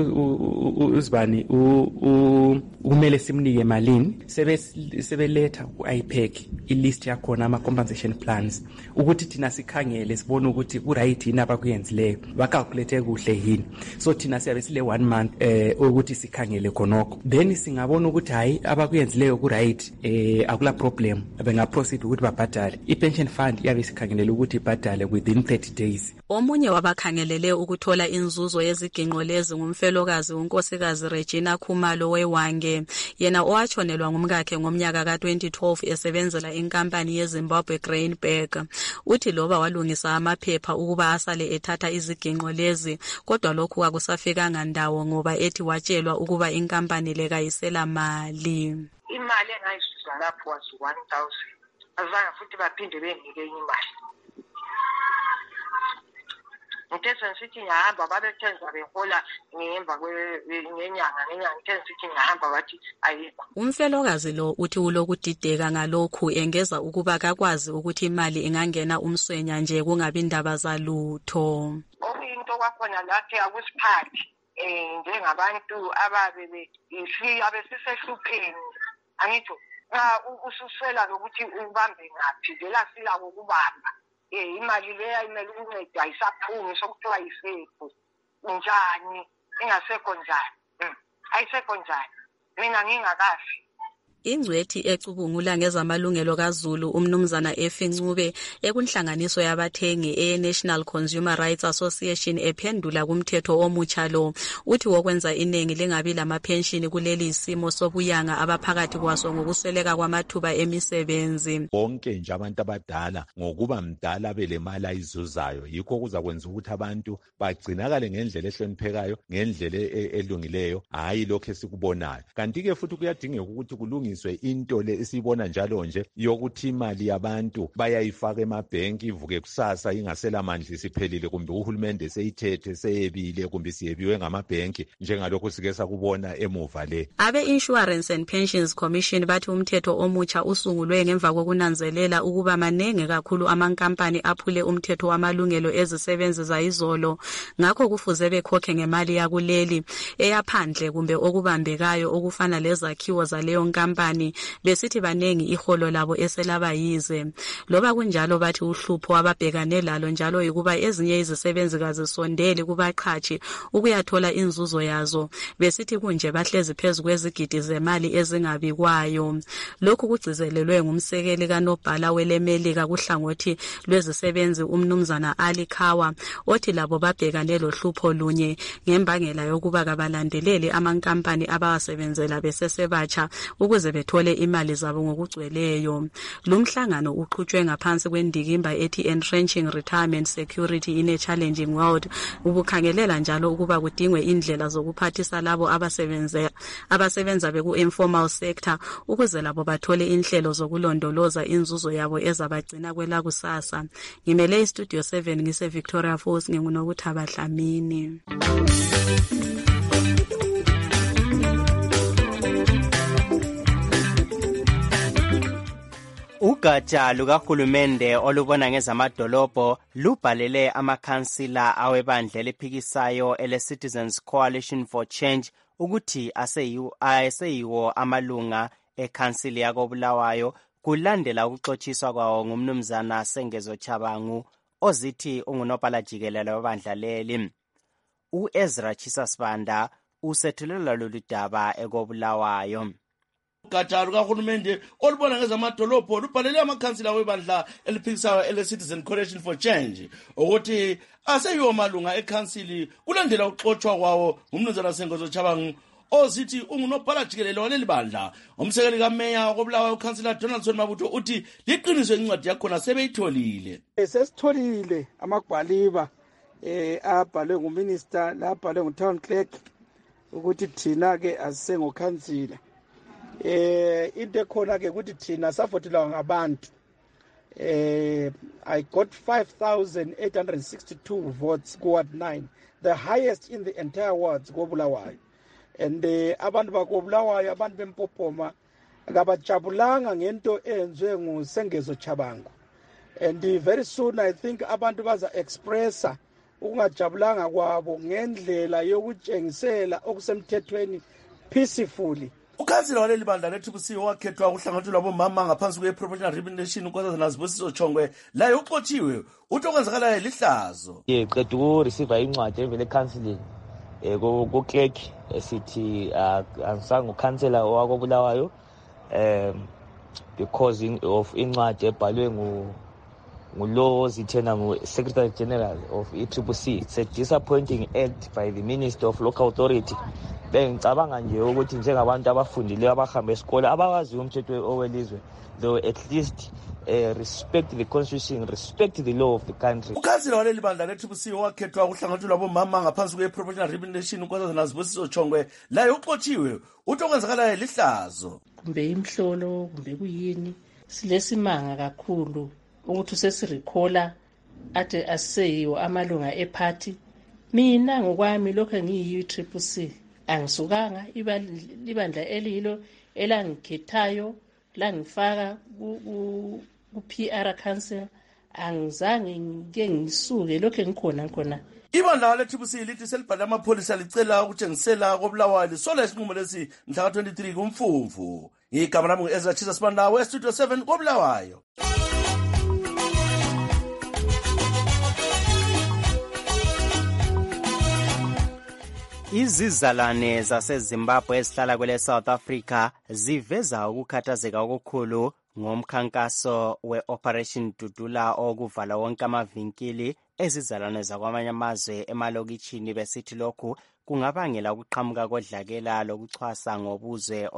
Speaker 14: uzibani kumele simnike malini sebeletha ku-I P E C ilist yakhona ama-compensation plans ukuthi thina sikhangele sibone ukuthi ku-right yini abakuyenzileyo bakalculate kuhle yini. So thina siyabe sile one month eh ukuthi sikhangele khonokho then singabona ukuthi hayi abakuyenzileyo ku-right eh akula problem bengaproceed ukuthi babhadale. I-pension fund yabe sikhangelela ukuthi ibhadale within thirty days.
Speaker 11: Omunye wabakhangelele ukuthola inzuzo yeziginqo lezi ngumfelokazi unkosikazi Regina Khumalo weWange. Yena owatshonelwa ngumkakhe ngomnyaka ka twenty twelve esebenzela inkampani yeZimbabwe Grainberg. Uthi loba walungisa amaphepha ukuba asale ethatha iziginqo lezi kodwa lokhu akusafikanga ndawo ngoba ethi watshelwa ukuba inkampani le kayisela mali.
Speaker 27: Imali engayisusa lapho was one thousand. Azange futhi baphinde benike imali. Ngithethe ten sithi ngihamba babethenza behola ngemva ngenyanga ngenyanga ten sithi ngihamba bathi ayikho.
Speaker 11: Umfelokazi lo uthi ulokudideka ngalokhu engeza ukuba kakwazi ukuthi imali ingangena umswenya nje kungabi indaba zalutho.
Speaker 27: Okuyinto kwakhona lathi akusiphathi eh njengabantu ababe ifika besisehlupheni angitho xa ususwela lokuthi ubambe ngaphi vela sila ukubamba eh imali leya imele uncede ayisaphumi sokuthiwa isekho njani ingasekho njani ayisekho njani mina ngingakafi.
Speaker 11: Ingcwethi ecubungula ngezamalungelo kaZulu umnumzana Efi Ncube ekunhlanganiso yabathengi e-National Consumer Rights Association ephendula kumthetho omutsha lo uthi wokwenza inengi lingabi lamapenshini kuleli isimo sobuyanga abaphakathi kwaso ngokusweleka kwamathuba emisebenzi.
Speaker 1: Bonke nje abantu abadala ngokuba mdala belemali ayizuzayo yikho kuzakwenza ukuthi abantu bagcinakale ngendlela ehloniphekayo ngendlela elungileyo hayi lokho esikubonayo. Kanti ke futhi kuyadingeka ukuthi kulungiswe into le esibona njalo nje yokuthi imali yabantu bayayifaka emabhenki ivuke kusasa ingasela mandla isiphelile kumbe uhulumende seyithethe seyebile kumbe siyebiwe ngamabhenki njengalokho sike sakubona emuva le.
Speaker 11: Abe Insurance and Pensions Commission bathi umthetho omutsha usungulwe ngemva kokunanzelela ukuba manenge kakhulu amankampani aphule umthetho wamalungelo ezisebenzi zayizolo ngakho kufuze bekhokhe ngemali yakuleli eyaphandle kumbe okubambekayo okufana lezakhiwo zaleyo nkampani besithi banengi iholo labo eselaba yize. Loba kunjalo bathi uhlupho ababhekane lalo njalo ukuba ezinye izisebenzi kazisondeli kubaqhashi ukuyathola inzuzo yazo besithi kunje bahlezi phezulu kwezigidi zemali ezingabikwayo. Lokhu kugcizelelwe ngumsekeli kaNobhala welemelika kuhlangothi lwezisebenzi umnumzana Ali Khawa othi labo babhekane lohlupho lunye ngembangela yokuba kabalandeleli amankampani abawasebenzela besesebatsha ukuze bethole imali zabo ngokugcweleyo. Lumhlangano uqhutshwe ngaphansi kwendikimba ethi Entrenching Retirement Security in a Challenging World ubukhangelela njalo ukuba kudingwe indlela zokuphathisa labo abasebenza abasebenza beku informal sector ukuze labo bathole inhlelo zokulondoloza inzuzo yabo ezabagcina kwela kusasa. Ngimele iStudio seven ngise Victoria Falls ngingunokuthaba Dlamini.
Speaker 22: Ugatsha lukahulumende olubona ngezamadolobho lubhalele amakhansila awebandla eliphikisayo ele Citizens Coalition for Change ukuthi aseyiwo aseyiwo amalunga ekhansili yakoBulawayo kulandela ukuxotshiswa kwawo ngumnumzana Sengezo Chabangu ozithi ungunobhala jikelele webandla leli. uEzra Chisasibanda usethulela lolu daba ekoBulawayo.
Speaker 12: Ugatsha lukahulumende olubona ngezamadolobho lubhalele amakhansila webandla eliphikisayo ele Citizen Coalition for Change ukuthi aseyiwo malunga ekhansili kulandela ukuxotshiswa kwawo ngumnumzana Sengezo Chabangu ozithi ungunobhala jikelele waleli bandla. Umsekeli kameya woBulawayo ukhansila Donaldson Mabutho uthi liqiniso incwadi yakhona sebeyitholile.
Speaker 4: Sesitholile amagwaliba eh abhalwe nguminister labhalwe ngutown clerk ukuthi thina ke asisengokhansila. Eh into ekhona ke ukuthi thina safotelwa ngabantu. Eh I got five thousand eight hundred sixty-two votes ku ward nine, the highest in the entire wards koBulawayo. And uh, abantu bakoBulawayo abantu bempopoma akabajabulanga ngento enzwe nguSengezo Chabangu. And uh, very soon I think abantu baza expressa ukungajabulanga kwabo ngendlela yokutshengisela okusemthethweni peacefully.
Speaker 12: Ukhansila waleli bandla lethi kusiwe wakhethwa ukuhlanganiswa labomama ngaphansi kwe-proportional representation uNkosazana Zibusiso Chongwe laye uxotshiwe uthi okwenzakalayo lihlazo.
Speaker 15: Ye qeda ukureceive incwadi evele ekhansilini eh ku clerk esithi angisange ukhansela wakoBulawayo um because of incwadi ebhalwe ngu ngulo zithena ngu-Secretary General of E C C C. It's a disappointing act by the Minister of Local Authority. Bengicabanga nje ukuthi njengabantu abafundileyo abahambe esikole abawazi umthetho owelizwe though at least uh, respect the constitution, respect the law of the country.
Speaker 12: Ukhansila waleli bandla lethi kusiwe wakhethwa ukuhlanganiswa labomama ngaphansi kwe-proportional representation uNkosazana Zibusiso Chongwe laye uxotshiwe uthi okwenzakalayo lihlazo.
Speaker 16: Kumbe imhlolo kumbe kuyini silesimanga kakhulu ukuthi usesirikhola ade aseyiwo amalunga eparty mina ngokwami lokho ngiyi-U Triple C angisukanga ibandla elilo elangikhethayo langifaka ku-P R Council angizange ngike ngisuke lokho ngikhona khona.
Speaker 12: Ibandla le-Triple C lithi selibhale amapholisa licela ukutshengisela koBulawayo lisola isinqumo lesi mhla twenty-three kuMfumfu. Igama lami ngu-Ezra Chisa Sibandawo eStudio seven koBulawayo.
Speaker 22: Izizalwane zaseZimbabwe ezihlala kwele South Africa ziveza ukukhathazeka okukhulu ngomkhankaso we-Operation Dudula okuvala wonke amavinkili ezizalwane zakwamanye amazwe emalokitshini besithi lokhu kungabangela ukuqhamuka kodlakela lokuchwasa ngobuzwe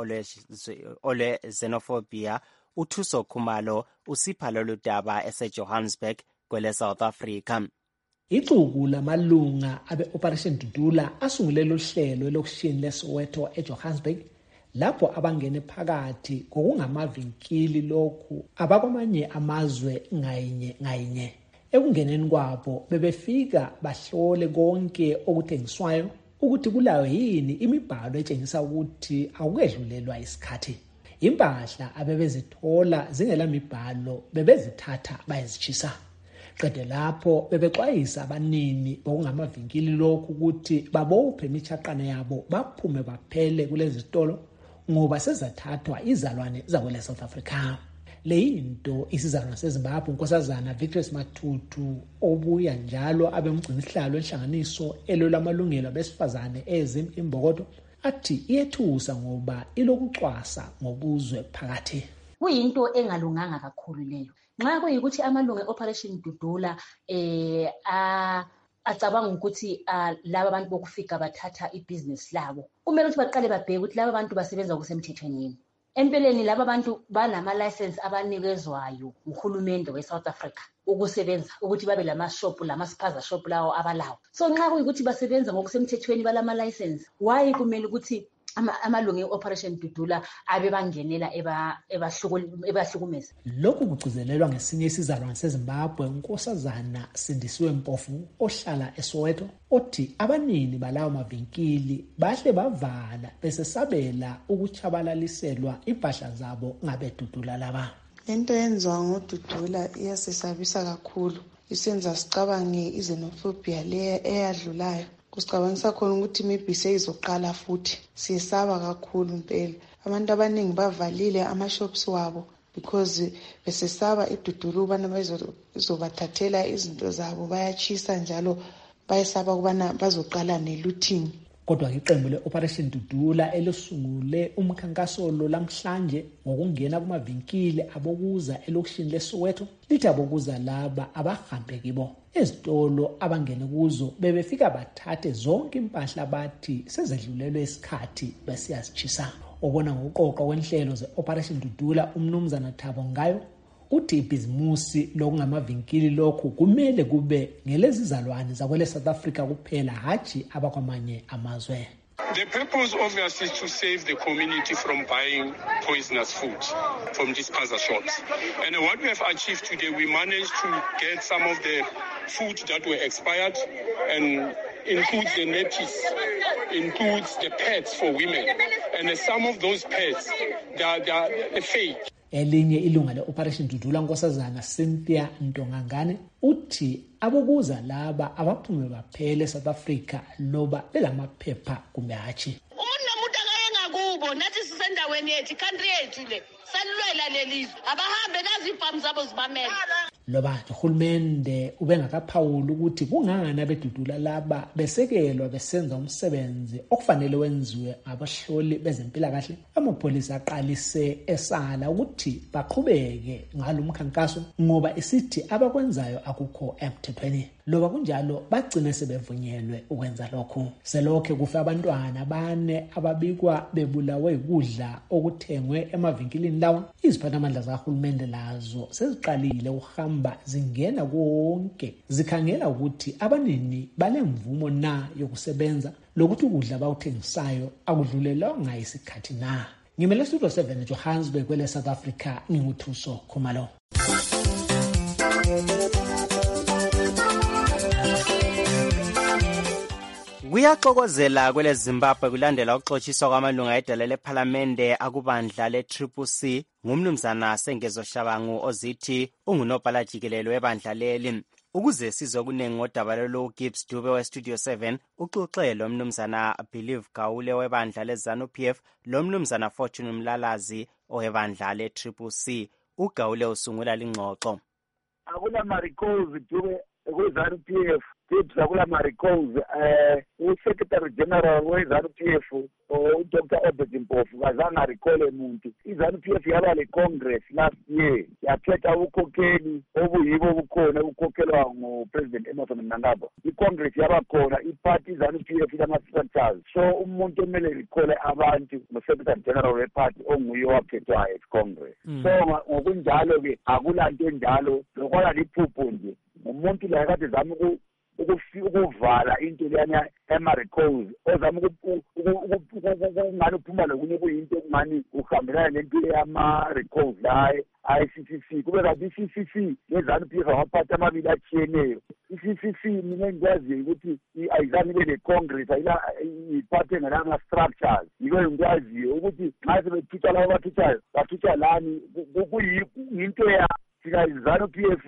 Speaker 22: olwe-xenophobia. uThuso Khumalo usipha lolu daba eseJohannesburg kwele South Africa.
Speaker 6: Ixuku lamalunga abe-Operation Dudula asungulele uhlelo elokishini leSoweto eJohannesburg lapho abangene phakathi ngokungamavinkili lokhu abakwamanye amazwe ngayinye ngayinye. Ekungeneni kwabo bebefika bahlole konke okuthengiswayo ukuthi kulayo yini imibhalo etshengisa ukuthi akukedlulelwa isikhathi. Impahla abebezithola zingela mibhalo bebezithatha bayezitshisa. Qede lapho bebexwayisa abanini bokungamavinkili lokhu ukuthi babophe imithaqana yabo baphume baphele kulezi zitolo ngoba sezathathwa izalwane zakwele South Africa. Leyinto isizalwane seZimbabwe unkosazana Victory Matutu obuya njalo abemgcinisihlalo enhlanganiso elwela amalungelo abesifazane eZim Imbokodo athi iyethusa ngoba ilokucwasa ngobuzwe phakathi.
Speaker 17: Kuyinto engalunganga kakhulu leyo. Nxa kuyikuthi amalunga e-Operation Dudula eh a acabanga ukuthi laba bantu bokufika bathatha ibusiness labo, kumele ukuthi baqale babheke ukuthi laba bantu basebenza kusemthethweni yini. Empeleni laba bantu banama license abanikezwayo uhulumende weSouth Africa ukusebenza ukuthi babe lama shop lama spaza shop lawo abalawo. So nxa kuyikuthi basebenza ngokusemthethweni balama license, why kumele ukuthi amalunga e-Operation Dudula abe bangenela eba ebahlukumeza?
Speaker 6: Lokhu kugcizelelwa ngesinye isizalwane seZimbabwe unkosazana Sindisiwe Mpofu ohlala eSoweto othi abanini balawo mavinkili bahle bavala besesabela ukuchabalaliselwa impahla zabo ngabedudula laba.
Speaker 18: Into yenziwa ngoDudula iyasesabisa kakhulu, isenza sicabange i-xenophobia le eyadlulayo. Kusicabangisa khona ukuthi maybe seyizoqala futhi. Siyesaba kakhulu impela. Abantu abaningi bavalile ama-shops wabo because besesaba idudulu ubana bazobathathela izinto zabo, bayachisa njalo bayesaba ukubana bazoqala ne-looting.
Speaker 6: Kodwa iqembu le-Operation Dudula elosungule umkhankaso lo lamhlanje ngokungena kumavinkili abokuza elokishini leSoweto lithi abokuza laba abahambe kibo ezitolo abangene kuzo bebefika bathathe zonke impahla bathi sezedlulelwe isikhathi besiyazitshisa. Obona ngoqoqo kwenhlelo ze-Operation Dudula umnumzana Thabo Ngayo uthi ibhizimusi lokungamavinkili lokhu kumele kube ngelezizalwane zakwele South Africa kuphela haji abakwamanye amazwe.
Speaker 19: The purpose obviously is to save the community from buying poisonous food from these spaza shops. And what we have achieved today, we managed to get some of the food that were expired and includes the nappies, includes the pads for women. And some of those pads, they are, they are fake.
Speaker 6: Elinye ilunga le-Operation Dudula nkosazana Cynthia Ntongangane uthi abokuza laba abaphume baphele South Africa loba belamaphepha kumbe hachi.
Speaker 20: Umuntu nomuntu akayengakubo nathi sisendaweni yethu country yethu le salilwela lelizwe abahambe kazi ibhamu zabo zibamela.
Speaker 6: Loba uhulumende ubengakaphawula ukuthi kungani abedudula laba besekelwa besenza umsebenzi okufanele wenziwe abahloli bezempilakahle, amapholisa aqalise esala ukuthi baqhubeke ngalomkhankaso ngoba isithi abakwenzayo akukho emthethweni. Loba kunjalo bagcine sebevunyelwe ukwenza lokhu. Selokhe kufe abantwana bane ababikwa bebulawe ukudla okuthengwe emavinkilini lawa. Iziphathamandla zahulumende lazo seziqalile uhamba zingena konke zikhangela ukuthi abanini balemvumo na yokusebenza lokuthi ukudla abawuthengisayo akudlulelwanga isikhathi na. Ngimele Studio seven Johannesburg kwele South Africa, nginguthuso Khumalo.
Speaker 22: Kuyaxokozela kwele Zimbabwe kulandela ukuxotshiswa kwamalunga edala lephalamende akubandla le-Triple C ngumnumzana Sengezo Shabangu ozithi ungunobhala jikelele webandla leli. Ukuze sizokunengi ngodaba lolu Gibbs Dube we-Studio seven uxoxe lo mnumzana Believe Gawule webandla le-ZANU-P F lo mnumzana Fortune Mlalazi owebandla le-Triple C. uGawule usungula lingxoxo.
Speaker 2: Akuna maricos Dube kwe-ZANU-P F Gibbs akula maricos eh uSecretary General we-ZANU-P F uDr Obed Mpofu kazange aricole umuntu. i-ZANU-P F yaba le-Congress last year yakhetha ukhokheli obuyibo bukhona ukhokhelwa nguPresident Emmerson Mnangagwa. i-Congress yaba khona iparty i-ZANU-P F ilama-structures so umuntu emele recole abantu no-Secretary General we-party onguye wakhethwayo e-Congress. So ngokunjalo ke akulanto enjalo lokwala liphupho nje umuntu la kade zama ukuvala into leyana emaricos ozama ukungani uphuma lokunye kuyinto kungani uhambelana lento yama-recos la I C C C kube kanti i-C C C le-ZANU-P F amaphathi amabili atshiyeneyo. i-C C C mina ngikwaziyo ukuthi ayizange ibe ne-Congress iphathe ngalama-structures yiko ngikwaziyo ukuthi nxa sebethutha labo bathuthayo bathutha lani kuyinto ya thina i-ZANU-P F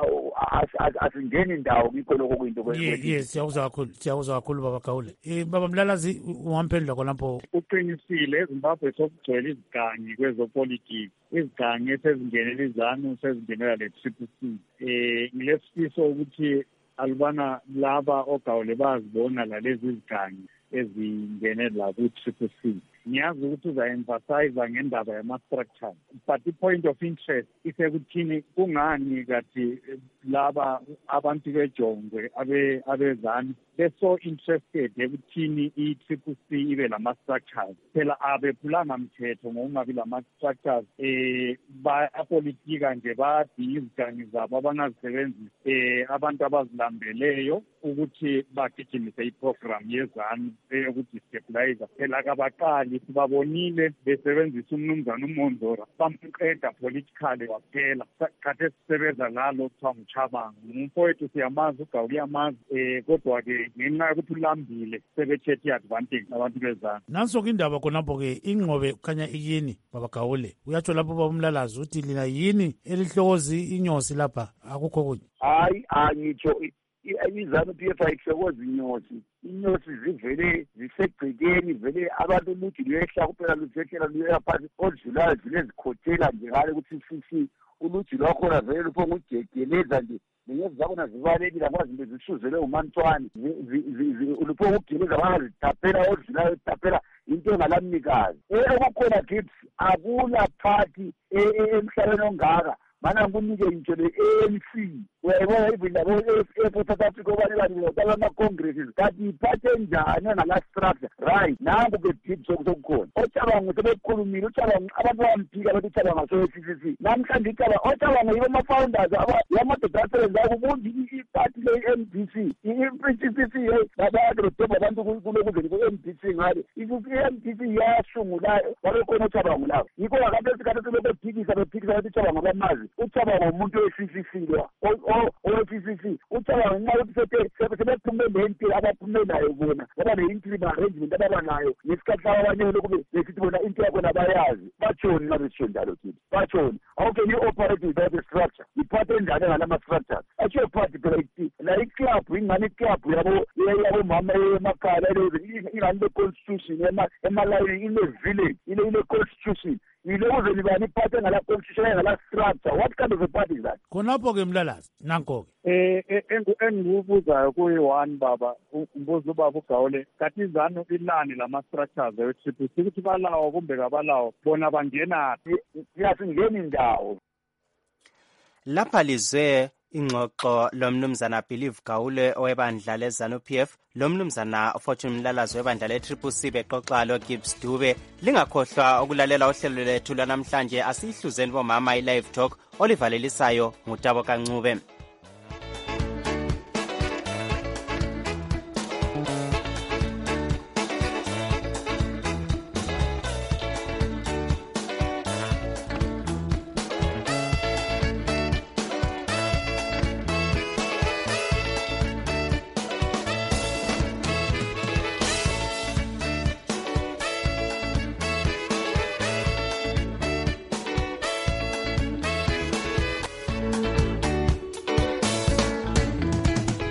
Speaker 2: asingeni ndawo kikho lokho kuyinto
Speaker 3: yes siyakuzwa kakhulu siyakuzwa kakhulu baba Gawule. Eh baba Mlalazi ungamphendula khonapho.
Speaker 5: Uqinisile eZimbabwe sokugcwele izigangi kwezopolitiki izigangi esezingenela iZANU sezingenela le-Triple C. Eh ngilesifiso ukuthi alubana laba oGawule bazibona lalezi zigangi ezingenela la ku-Triple C. Ngiyazi ukuthi uza-emphasize ngendaba yama-structure but i-point of interest isekuthini kungani kathi laba abantu bejongwe abe-ZANU beso interested ekuthini i-Triple C ibe lama-structures phela abephulanga mthetho ngokungabi lama-structures um bayapolitika nje bayadinga izigangi zabo abangazisebenzisi um abantu abazilambeleyo ukuthi bagijimise iprogram yeZANU eyokuthi stabilizer phela kabaqali sibabonile besebenzisa umnumzana uMondora bamqeda politically waphela kade sisebenza lalo kuthiwa nguChabangu umfowethu siyamazi uGawule yamazi um kodwa-ke ngenxa yokuthi ulambile sebethethe i-advantage abantu beZANU.
Speaker 3: Nanso-ke indaba khonapho-ke ingqobe kukhanya iyini baba Gawule uyatsho lapho baba Mlalazi uthi lina yini elihlokozi inyosi lapha akukho kunye.
Speaker 2: Hayi angitsho i-ZANU-P F ayihlokozi inyosi inyosi zivele zisegcekeni vele abantu uluthi luyehla kuphela luzehlela luya phansi odlulayo zile zikhothela nje ngale ukuthi sisi uluthi lwakhona vele luphonga ujegeleza nje nenyezi zakhona zibalekile akwazi zisuzele umantwana luphonga ugeleza bangazitapela odlulayo zitapela into engalamnikazi. Okukhona Gibbs akula party emhlabeni ongaka mana ngunike into le-A N C uyayibona even labo e-South Africa obalibali ama-congresses kanti iphathe njani ngala-structure right nangu ke Gibbs sokukhona oChabangu sebekhulumile uChabangu abantu bamphika bathi uChabangu so-C C C namhlanje uChabangu oChabangu yibo ama-founders yamadoda asebenza kubunje iphathi le-M D C i-C C C babantu bedobha abantu kulokuzeni ku-M D C ngale i-M D C yasungulayo babekhona uChabangu lapho yikho akade sikade sebephikisa bephikisa bathi uChabangu bamazi uChabangu umuntu we-C C C lo owe-C C C uChabangu nxa ukuthi sebephume lento abaphume nayo bona ngoba ne-interim arrangement ababa nayo ngesikhathi labo abanye lokube besithi bona into yakho nabayazi batshoni nxa besitsho njalo kithi batshoni how can you operate without a structure iphathe njani ngalama-structures atshiyo phathi phela la iclub ingani iclub yabo yabomama emakhaya ingani le-constitution emalayini ine-village ile-constitution yilokuze libani iphathe ngala-constitution ngala-structure what kind of a party is that?
Speaker 3: Khonapho-ke Mlalazi nanko-ke
Speaker 5: um engikubuzayo kuyi-one baba umbuzo ubaba uGawule kathi iZANU ilani lama-structures we-Triple C ukuthi balawo kumbe kabalawo bona bangenaphi
Speaker 2: siyasingeni indawo.
Speaker 22: Lapha lizwe ingxoxo lomnumzana Believe Gawule owebandla le-ZANU-P F lomnumzana Fortune Mlalazi webandla le-Triple C bexoxa lo Gibbs Dube. Lingakhohlwa ukulalela uhlelo lethu lwanamhlanje asihluzeni bomama i-live talk olivalelisayo ngutabo kancube.